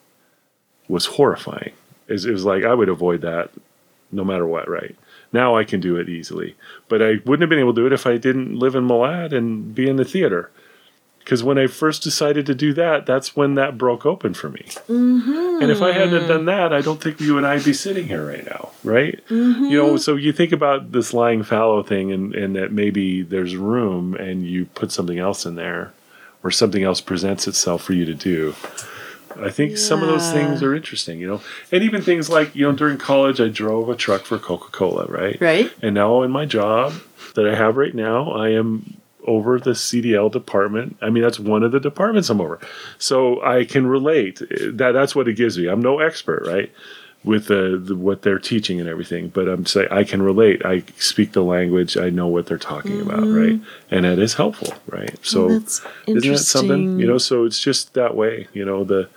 was horrifying. It was, it was like I would avoid that no matter what, right? Now I can do it easily. But I wouldn't have been able to do it if I didn't live in Malad and be in the theater. Because when I first decided to do that, that's when that broke open for me. Mm-hmm. And if I hadn't done that, I don't think you and I'd be sitting here right now, right? Mm-hmm. You know, so you think about this lying fallow thing and, and that maybe there's room and you put something else in there or something else presents itself for you to do. I think yeah. some of those things are interesting, you know. And even things like, you know, during college, I drove a truck for Coca-Cola, right? Right. And now in my job that I have right now, I am over the C D L department. I mean, that's one of the departments I'm over. So I can relate. That That's what it gives me. I'm no expert, right, with the, the what they're teaching and everything. But I'm saying I can relate. I speak the language. I know what they're talking mm-hmm. about, right? And that is helpful, right? So well, that's isn't that something? You know, so it's just that way, you know, the...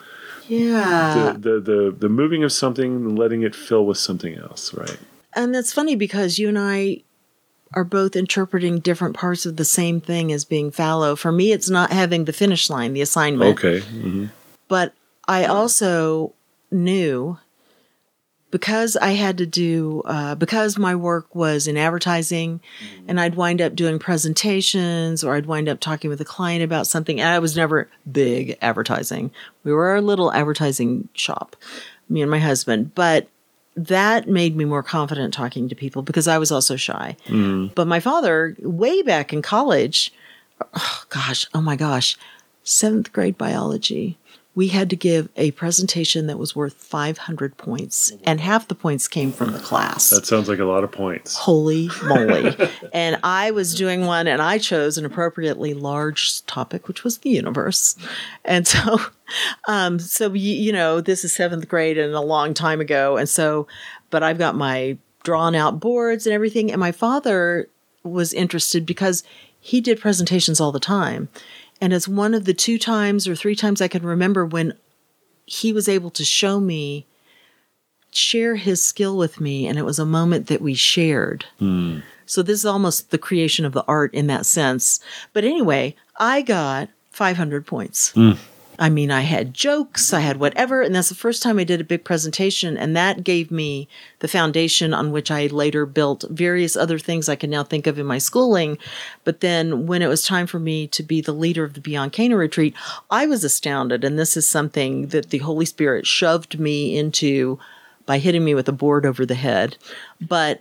Yeah. The, the the the moving of something and letting it fill with something else, right? And that's funny because you and I are both interpreting different parts of the same thing as being fallow. For me, it's not having the finish line, the assignment. Okay. Mm-hmm. But I also knew because I had to do, uh, because my work was in advertising mm-hmm. and I'd wind up doing presentations or I'd wind up talking with a client about something. And I was never big advertising. We were a little advertising shop, me and my husband. But that made me more confident talking to people because I was also shy. Mm-hmm. But my father, way back in college, oh gosh, oh my gosh, seventh grade biology. We had to give a presentation that was worth five hundred points, and half the points came from the class. That sounds like a lot of points. Holy moly. And I was doing one, and I chose an appropriately large topic, which was the universe. And so, um, so you, you know, this is seventh grade and a long time ago. And so, but I've got my drawn out boards and everything. And my father was interested because he did presentations all the time. And it's one of the two times or three times I can remember when he was able to show me, share his skill with me. And it was a moment that we shared. Mm. So this is almost the creation of the art in that sense. But anyway, I got five hundred points. Mm. I mean, I had jokes, I had whatever. And that's the first time I did a big presentation. And that gave me the foundation on which I later built various other things I can now think of in my schooling. But then when it was time for me to be the leader of the Beyond Cana retreat, I was astounded. And this is something that the Holy Spirit shoved me into by hitting me with a board over the head. But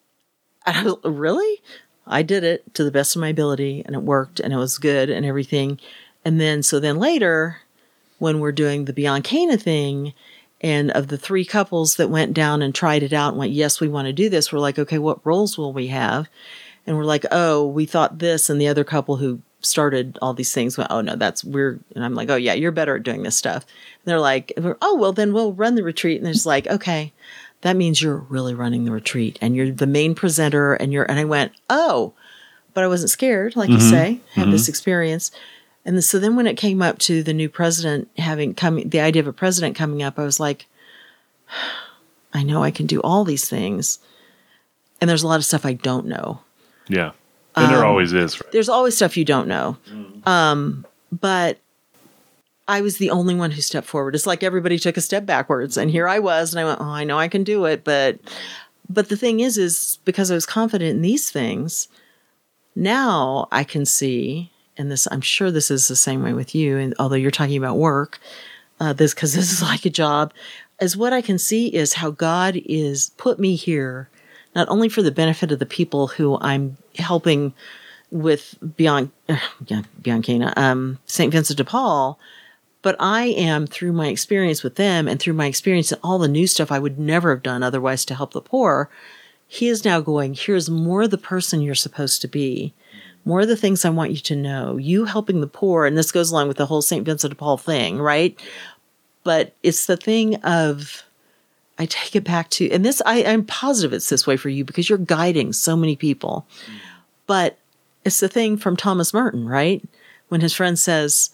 I was, really? I did it to the best of my ability, and it worked, and it was good and everything. And then, so then later, when we're doing the Beyond Cana thing, and of the three couples that went down and tried it out and went, yes, we want to do this, we're like, okay, what roles will we have? And we're like, oh, we thought this. And the other couple who started all these things went, oh, no, that's weird. And I'm like, oh, yeah, you're better at doing this stuff. And they're like, oh, well, then we'll run the retreat. And they're just like, okay, that means you're really running the retreat and you're the main presenter. And you're, and I went, oh, but I wasn't scared, like mm-hmm. you say, I had mm-hmm. this experience. And so then when it came up to the new president having come, the idea of a president coming up, I was like, I know I can do all these things. And there's a lot of stuff I don't know. Yeah. And um, there always is. Right? There's always stuff you don't know. Mm. Um, but I was the only one who stepped forward. It's like everybody took a step backwards. And here I was. And I went, oh, I know I can do it. But, but the thing is, is because I was confident in these things, now I can see... And this, I'm sure this is the same way with you. And although you're talking about work, uh, this because this is like a job, as what I can see is how God is put me here, not only for the benefit of the people who I'm helping with beyond, uh, beyond Cana, um, Saint Vincent de Paul, but I am, through my experience with them and through my experience in all the new stuff I would never have done otherwise to help the poor, he is now going, here's more of the person you're supposed to be, more of the things I want you to know, you helping the poor. And this goes along with the whole Saint Vincent de Paul thing, right? But it's the thing of, I take it back to, and this, I, I'm positive it's this way for you because you're guiding so many people. But it's the thing from Thomas Merton, right? When his friend says,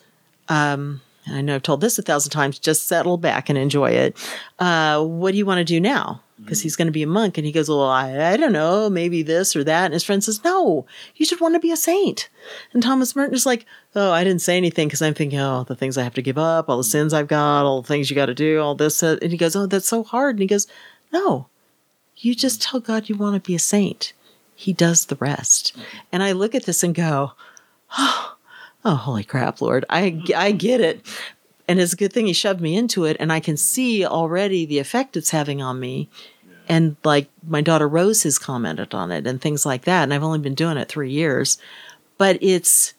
um, and I know I've told this a thousand times, just settle back and enjoy it. Uh, what do you want to do now? Because he's going to be a monk. And he goes, well, I, I don't know, maybe this or that. And his friend says, no, you should want to be a saint. And Thomas Merton is like, oh, I didn't say anything because I'm thinking, oh, the things I have to give up, all the sins I've got, all the things you got to do, all this. Uh, and he goes, oh, that's so hard. And he goes, no, you just tell God you want to be a saint. He does the rest. And I look at this and go, oh, oh, holy crap, Lord, I, I get it. And it's a good thing he shoved me into it. And I can see already the effect it's having on me. Yeah. And like my daughter Rose has commented on it and things like that. And I've only been doing it three years. But it's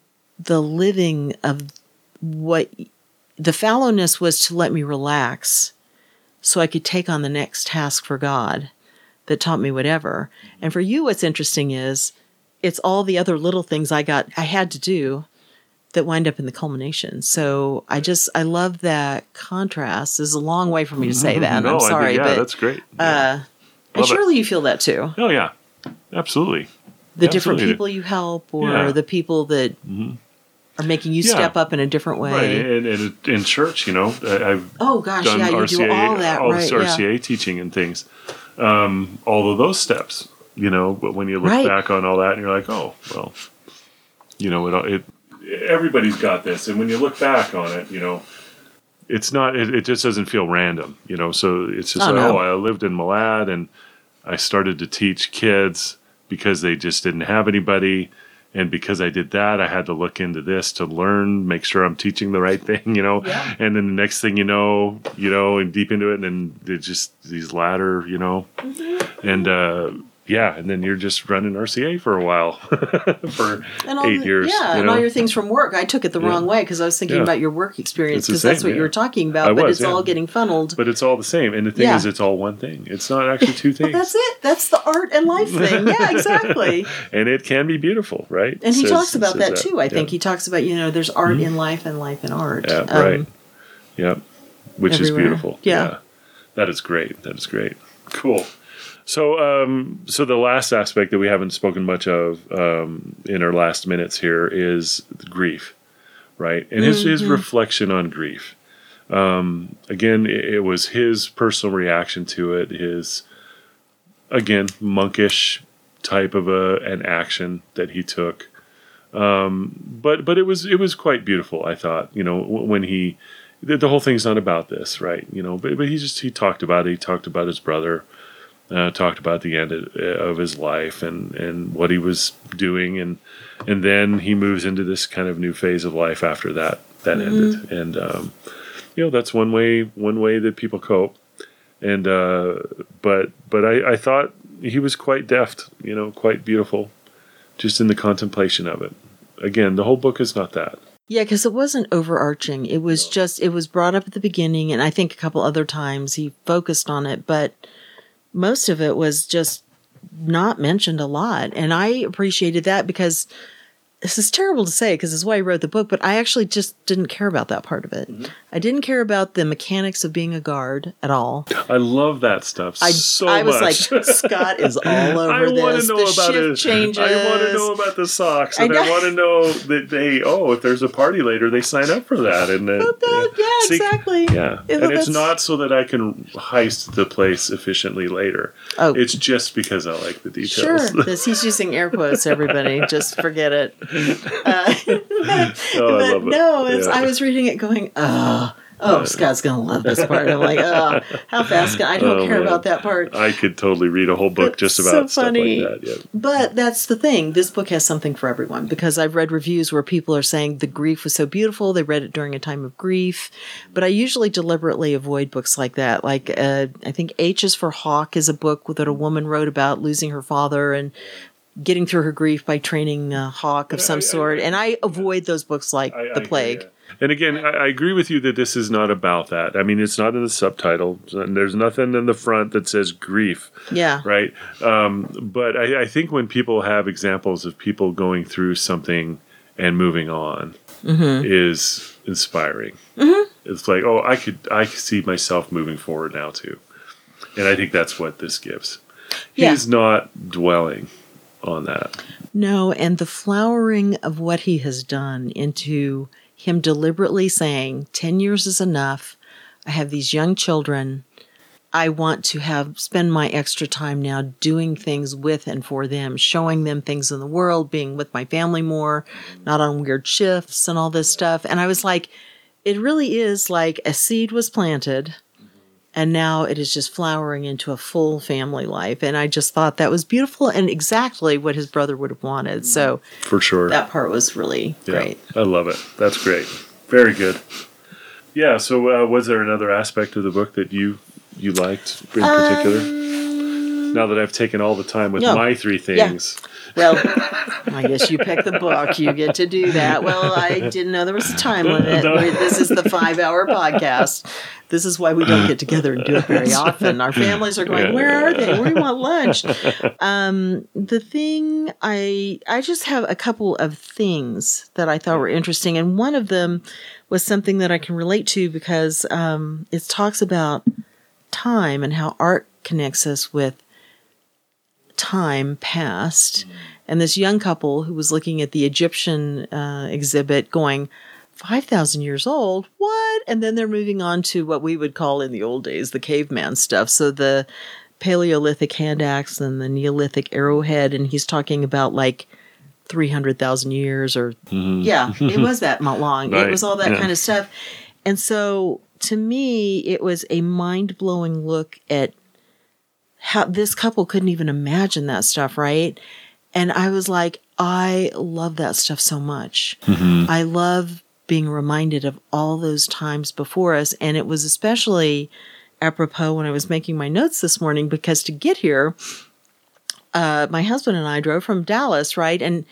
the living of what the fallowness was to let me relax so I could take on the next task for God that taught me whatever. And for you, what's interesting is it's all the other little things I got, I had to do that wind up in the culmination. So I just, I love that contrast. There's a long way for me to say that. No, I'm sorry. I think, yeah, but, that's great. Yeah. Uh, and surely it. You feel that too. Oh, yeah. Absolutely. The Absolutely. different people you help or yeah. the people that mm-hmm. are making you yeah. step up in a different way. Right. And, and in church, you know, I've oh, gosh, done yeah, you R C A, do all that, all right, this R C A yeah. teaching and things. Um, all of those steps, you know, but when you look right. back on all that and you're like, oh, well, you know, it, it everybody's got this. And when you look back on it, you know, it's not, it, it just doesn't feel random, you know, so it's just oh, like, no. oh, I lived in Malad and I started to teach kids because they just didn't have anybody. And because I did that, I had to look into this to learn, make sure I'm teaching the right thing, you know. Yeah. And then the next thing you know, you know, and deep into it, and then there's just these ladder, you know. Mm-hmm. And uh, yeah, and then you're just running R C A for a while, for eight the, years. Yeah, you and know? all your things from work. I took it the yeah. wrong way because I was thinking yeah. about your work experience because same, that's what yeah. you were talking about. I but was, it's yeah. all getting funneled. But it's all the same. And the thing yeah. is, it's all one thing. It's not actually two things. Well, that's it. That's the art and life thing. Yeah, exactly. And it can be beautiful, right? And he says, talks about that, that too. I yeah. think he talks about, you know, there's art mm-hmm. in life and life in art. Yeah, um, right. Yeah, which everywhere. is beautiful. Yeah. yeah. That is great. That is great. Cool. So, um, so the last aspect that we haven't spoken much of um, in our last minutes here is grief, right? And his, mm-hmm. his reflection on grief. Um, again, it, it was his personal reaction to it, his, again, monkish type of a, an action that he took. Um, but but it was it was quite beautiful, I thought, you know, when he, the, the whole thing's not about this, right? You know, but, but he just, he talked about it. He talked about his brother. Uh, talked about the end of, of his life and, and what he was doing, and and then he moves into this kind of new phase of life after that that mm-hmm. ended, and um, you know that's one way one way that people cope, and uh, but but I, I thought he was quite deft, you know, quite beautiful, just in the contemplation of it. Again, the whole book is not that. Yeah, because it wasn't overarching. It was just it was brought up at the beginning, and I think a couple other times he focused on it, but most of it was just not mentioned a lot. And I appreciated that because this is terrible to say because it's why I wrote the book, but I actually just didn't care about that part of it. Mm-hmm. I didn't care about the mechanics of being a guard at all. I love that stuff I, so I was much. like, Scott is all over I this. Know the about shift it. changes. I want to know about the socks. And I, I want to know that they, oh, if there's a party later, they sign up for that. And then, that, yeah, yeah See, exactly. Yeah. It, and it's not so that I can heist the place efficiently later. Oh. It's just because I like the details. Sure. This, he's using air quotes, everybody. Just forget it. Uh, oh, but I love it. No, it's, yeah. I was reading it going, oh, Oh, Scott's going to love this part. I'm like, oh, how fast? I don't Oh, care man. about that part. I could totally read a whole book It's just so about stuff funny. like that. Yeah. But that's the thing. This book has something for everyone because I've read reviews where people are saying the grief was so beautiful. They read it during a time of grief. But I usually deliberately avoid books like that. Like, uh, I think H is for Hawk is a book that a woman wrote about losing her father and getting through her grief by training a hawk of some I- I- sort. And I avoid those books like I- I The agree, Plague. yeah. And again, I, I agree with you that this is not about that. I mean, it's not in the subtitle, and there's nothing in the front that says grief, Yeah. right? Um, but I, I think when people have examples of people going through something and moving on, Mm-hmm. is inspiring. Mm-hmm. It's like, oh, I could, I could see myself moving forward now too, and I think that's what this gives. He Yeah. is not dwelling on that. No, and the flowering of what he has done into him deliberately saying, ten years is enough. I have these young children. I want to have spend my extra time now doing things with and for them, showing them things in the world, being with my family more, not on weird shifts and all this stuff. And I was like, it really is like a seed was planted and now it is just flowering into a full family life. And I just thought that was beautiful and exactly what his brother would have wanted. So For sure. that part was really Yeah, great. I love it. That's great. Very good. Yeah. So, uh, was there another aspect of the book that you you liked in particular? Now that I've taken all the time with no. my three things, Well, I guess you pick the book. You get to do that. Well, I didn't know there was a time limit. No. This is the five-hour podcast. This is why we don't get together and do it very often. Our families are going, where are they? We want lunch. Um, the thing, I I just have a couple of things that I thought were interesting. And one of them was something that I can relate to because um, it talks about time and how art connects us with time past. And this young couple who was looking at the Egyptian uh, exhibit going, five thousand years old? What? And then they're moving on to what we would call in the old days the caveman stuff. So the Paleolithic hand axe and the Neolithic arrowhead. And he's talking about like three hundred thousand years or, Mm-hmm. yeah, it was that long. Right. It was all that Yeah. kind of stuff. And so to me, it was a mind-blowing look at how this couple couldn't even imagine that stuff, right? And I was like, I love that stuff so much. Mm-hmm. I love being reminded of all those times before us. And it was especially apropos when I was making my notes this morning, because to get here, uh, my husband and I drove from Dallas, right? And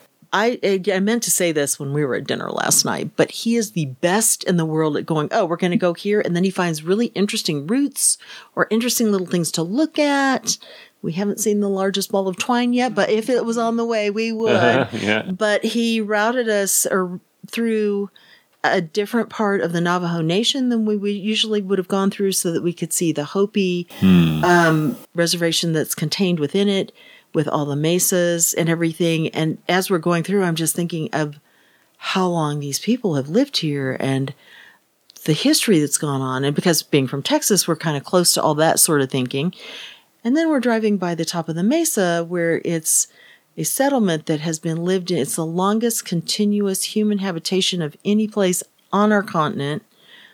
I, I meant to say this when we were at dinner last night, but he is the best in the world at going, oh, we're going to go here. And then he finds really interesting routes or interesting little things to look at. We haven't seen the largest ball of twine yet, but if it was on the way, we would. Yeah. But he routed us or through a different part of the Navajo Nation than we, we usually would have gone through so that we could see the Hopi um, reservation that's contained within it, with all the mesas and everything. And as we're going through, I'm just thinking of how long these people have lived here and the history that's gone on. And because being from Texas, we're kind of close to all that sort of thinking. And then we're driving by the top of the mesa where it's a settlement that has been lived in. It's the longest continuous human habitation of any place on our continent.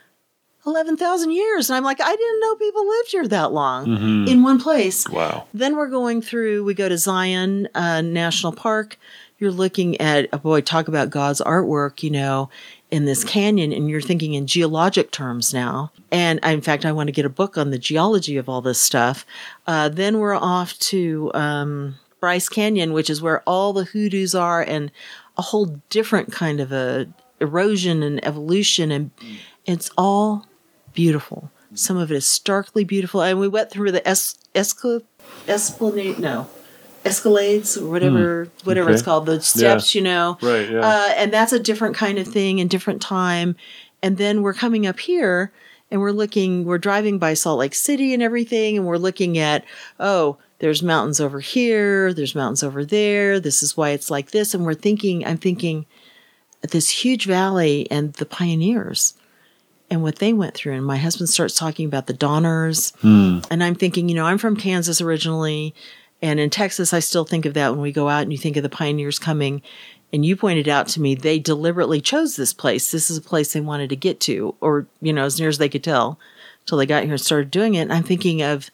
eleven thousand years. And I'm like, I didn't know people lived here that long Mm-hmm. in one place. Wow. Then we're going through, we go to Zion uh, National Park. You're looking at, oh boy, talk about God's artwork, you know, in this canyon, and you're thinking in geologic terms now. And I, in fact, I want to get a book on the geology of all this stuff. Uh, then we're off to um, Bryce Canyon, which is where all the hoodoos are, and a whole different kind of a erosion and evolution. And it's all beautiful. Some of it is starkly beautiful. And we went through the es- escal- esplanade, no, escalades or whatever, whatever Okay. it's called, the steps, you know. Right, yeah. Uh, and that's a different kind of thing and different time. And then we're coming up here and we're looking, we're driving by Salt Lake City and everything. And we're looking at, oh, there's mountains over here. There's mountains over there. This is why it's like this. And we're thinking, I'm thinking this huge valley and the pioneers and what they went through. And my husband starts talking about the Donners. And I'm thinking, you know, I'm from Kansas originally. And in Texas, I still think of that when we go out and you think of the pioneers coming. And you pointed out to me they deliberately chose this place. This is a place they wanted to get to, or, you know, as near as they could tell, till they got here and started doing it. And I'm thinking of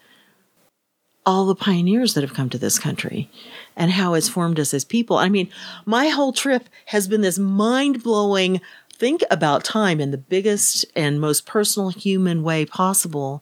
all the pioneers that have come to this country and how it's formed us as people. I mean, my whole trip has been this mind-blowing think about time in the biggest and most personal human way possible.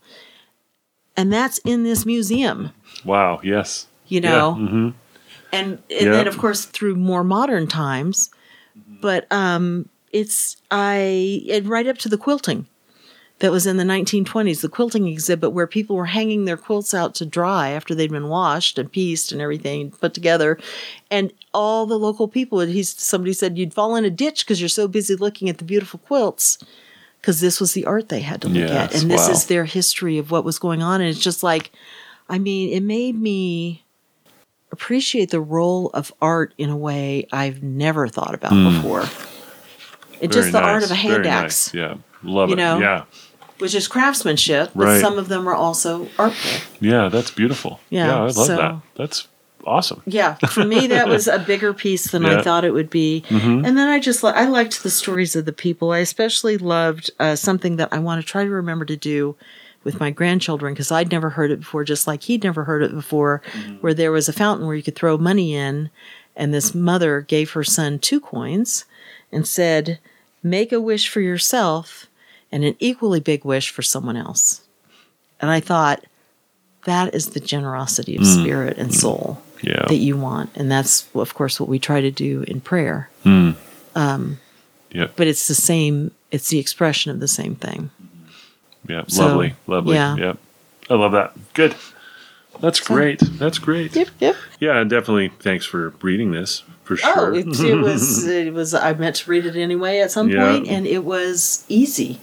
And that's in this museum. Wow, yes. You know? Yeah. Mm-hmm. And, and Yeah. then, of course, through more modern times. But um, it's, I, and right up to the quilting that was in the nineteen twenties, the quilting exhibit where people were hanging their quilts out to dry after they'd been washed and pieced and everything put together. And all the local people, he's, somebody said, you'd fall in a ditch because you're so busy looking at the beautiful quilts, because this was the art they had to look Yes, at. And this wow. is their history of what was going on. And it's just like, I mean, it made me appreciate the role of art in a way I've never thought about Mm. before. It's Very just the art nice, of a hand very axe. nice. Yeah, love You it. know? Yeah, Which is craftsmanship, but Right. some of them are also artful. yeah, that's beautiful. Yeah, I love so- that. That's awesome. Yeah, for me that was a bigger piece than Yeah. I thought it would be. Mhm. And then I just li- I liked the stories of the people. I especially loved uh, something that I want to try to remember to do with my grandchildren, because I'd never heard it before, just like he'd never heard it before, where there was a fountain where you could throw money in, and this mother gave her son two coins and said, make a wish for yourself and an equally big wish for someone else. And I thought, that is the generosity of spirit and soul Yeah. that you want. And that's, of course, what we try to do in prayer. Mm. Um, Yep. But it's the same, it's the expression of the same thing. Yeah. So, lovely. Lovely. yeah. Yep. I love that. Good. That's great. That's great. Yep, yep. Yeah, and definitely thanks for reading this for Oh, sure. it, it was, it was, I meant to read it anyway at some Yeah. point, and it was easy,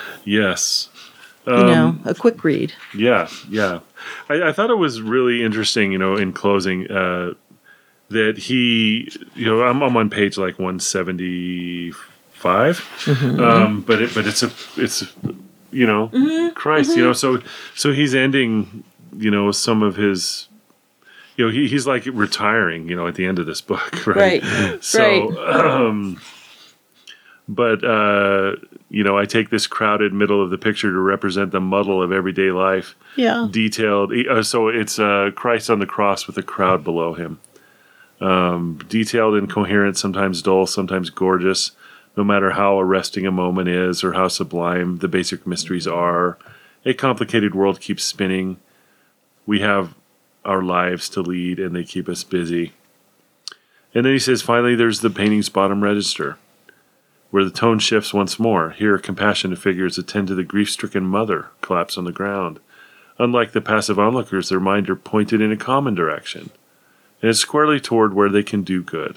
Yes. you Um, know, a quick read. Yeah, yeah. I, I thought it was really interesting, you know, in closing, uh, that he, you know, I'm, I'm on page like one seventy-five, Mm-hmm, um, but it, but it's a, it's, you know, Mm-hmm, Christ, you know, so, so he's ending, you know, some of his, you know, he, he's like retiring, you know, at the end of this book, right? Right, So, right. um, but, uh, you know, I take this crowded middle of the picture to represent the muddle of everyday life. Yeah. Detailed. Uh, so it's uh, Christ on the cross with a crowd below him. Um, detailed, incoherent, sometimes dull, sometimes gorgeous. No matter how arresting a moment is or how sublime the basic mysteries are, a complicated world keeps spinning. We have our lives to lead, and they keep us busy. And then he says, finally, there's the painting's bottom register, where the tone shifts once more. Here, compassionate figures attend to the grief-stricken mother collapsed on the ground. Unlike the passive onlookers, their mind are pointed in a common direction, and it's squarely toward where they can do good.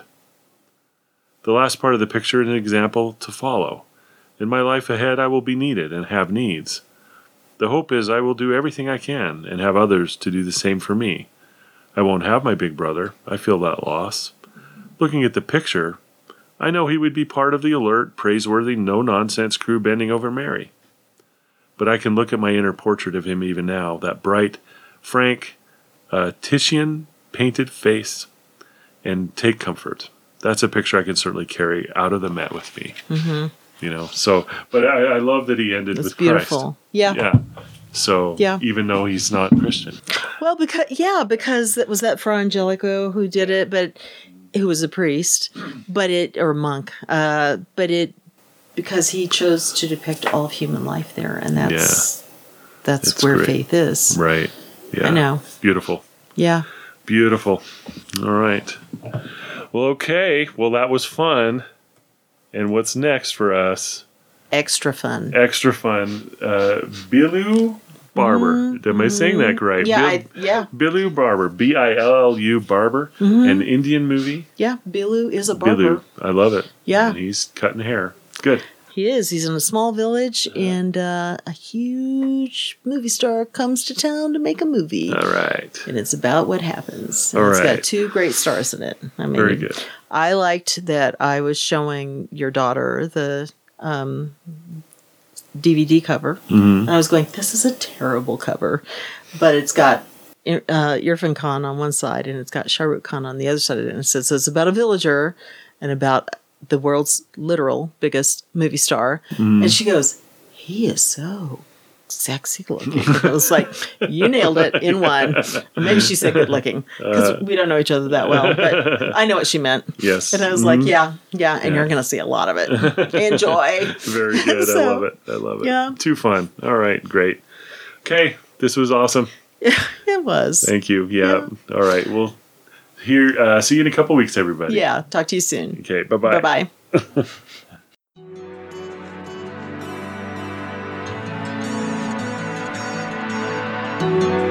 The last part of the picture is an example to follow. In my life ahead, I will be needed and have needs. The hope is I will do everything I can and have others to do the same for me. I won't have my big brother. I feel that loss. Looking at the picture, I know he would be part of the alert, praiseworthy, no-nonsense crew bending over Mary. But I can look at my inner portrait of him even now, that bright, frank, uh, Titian-painted face, and take comfort. That's a picture I can certainly carry out of the Met with me. Mm-hmm. You know, so, but I, I love that he ended It's with beautiful. Christ. Yeah. Yeah. So, Yeah. even though he's not Christian. Well, because, yeah, because it was that Fra Angelico who did it, but who was a priest, but it, or a monk, uh, but it, because he chose to depict all of human life there. And that's, that's It's where great. faith is. Right. Yeah. I know. Beautiful. Yeah. Beautiful. All right. Well, okay. Well, that was fun. And what's next for us? Extra fun. Extra fun. Uh, Bilu Barber. Am I saying that right? Yeah. Bil- I, yeah. Bilu Barber. B I L L U Barber. Mm-hmm. An Indian movie. Yeah. Bilu is a barber. Bilu. I love it. Yeah. And he's cutting hair. Good. He is. He's in a small village, and uh, a huge movie star comes to town to make a movie. All right. And it's about what happens. And All it's right. got two great stars in it. I mean, Very good. I liked that I was showing your daughter the um, D V D cover. Mm-hmm. And I was going, this is a terrible cover. But it's got uh, Irfan Khan on one side, and it's got Shah Rukh Khan on the other side of it. And it says, so it's about a villager and about the world's literal biggest movie star. And she goes, he is so sexy looking. I was like, you nailed it in one. Or maybe she said good looking, because uh, we don't know each other that well, but I know what she meant. Yes. And I was mm-hmm. like, yeah, yeah, and yeah. you're going to see a lot of it. Enjoy. Very good. so, I love it. I love it. Yeah. Too fun. All right. Great. Okay. This was awesome. Yeah, it was. Thank you. Yeah. yeah. All right. Well, here, uh, see you in a couple weeks, everybody. Yeah. Talk to you soon. Okay. Bye-bye. Bye-bye. Thank you.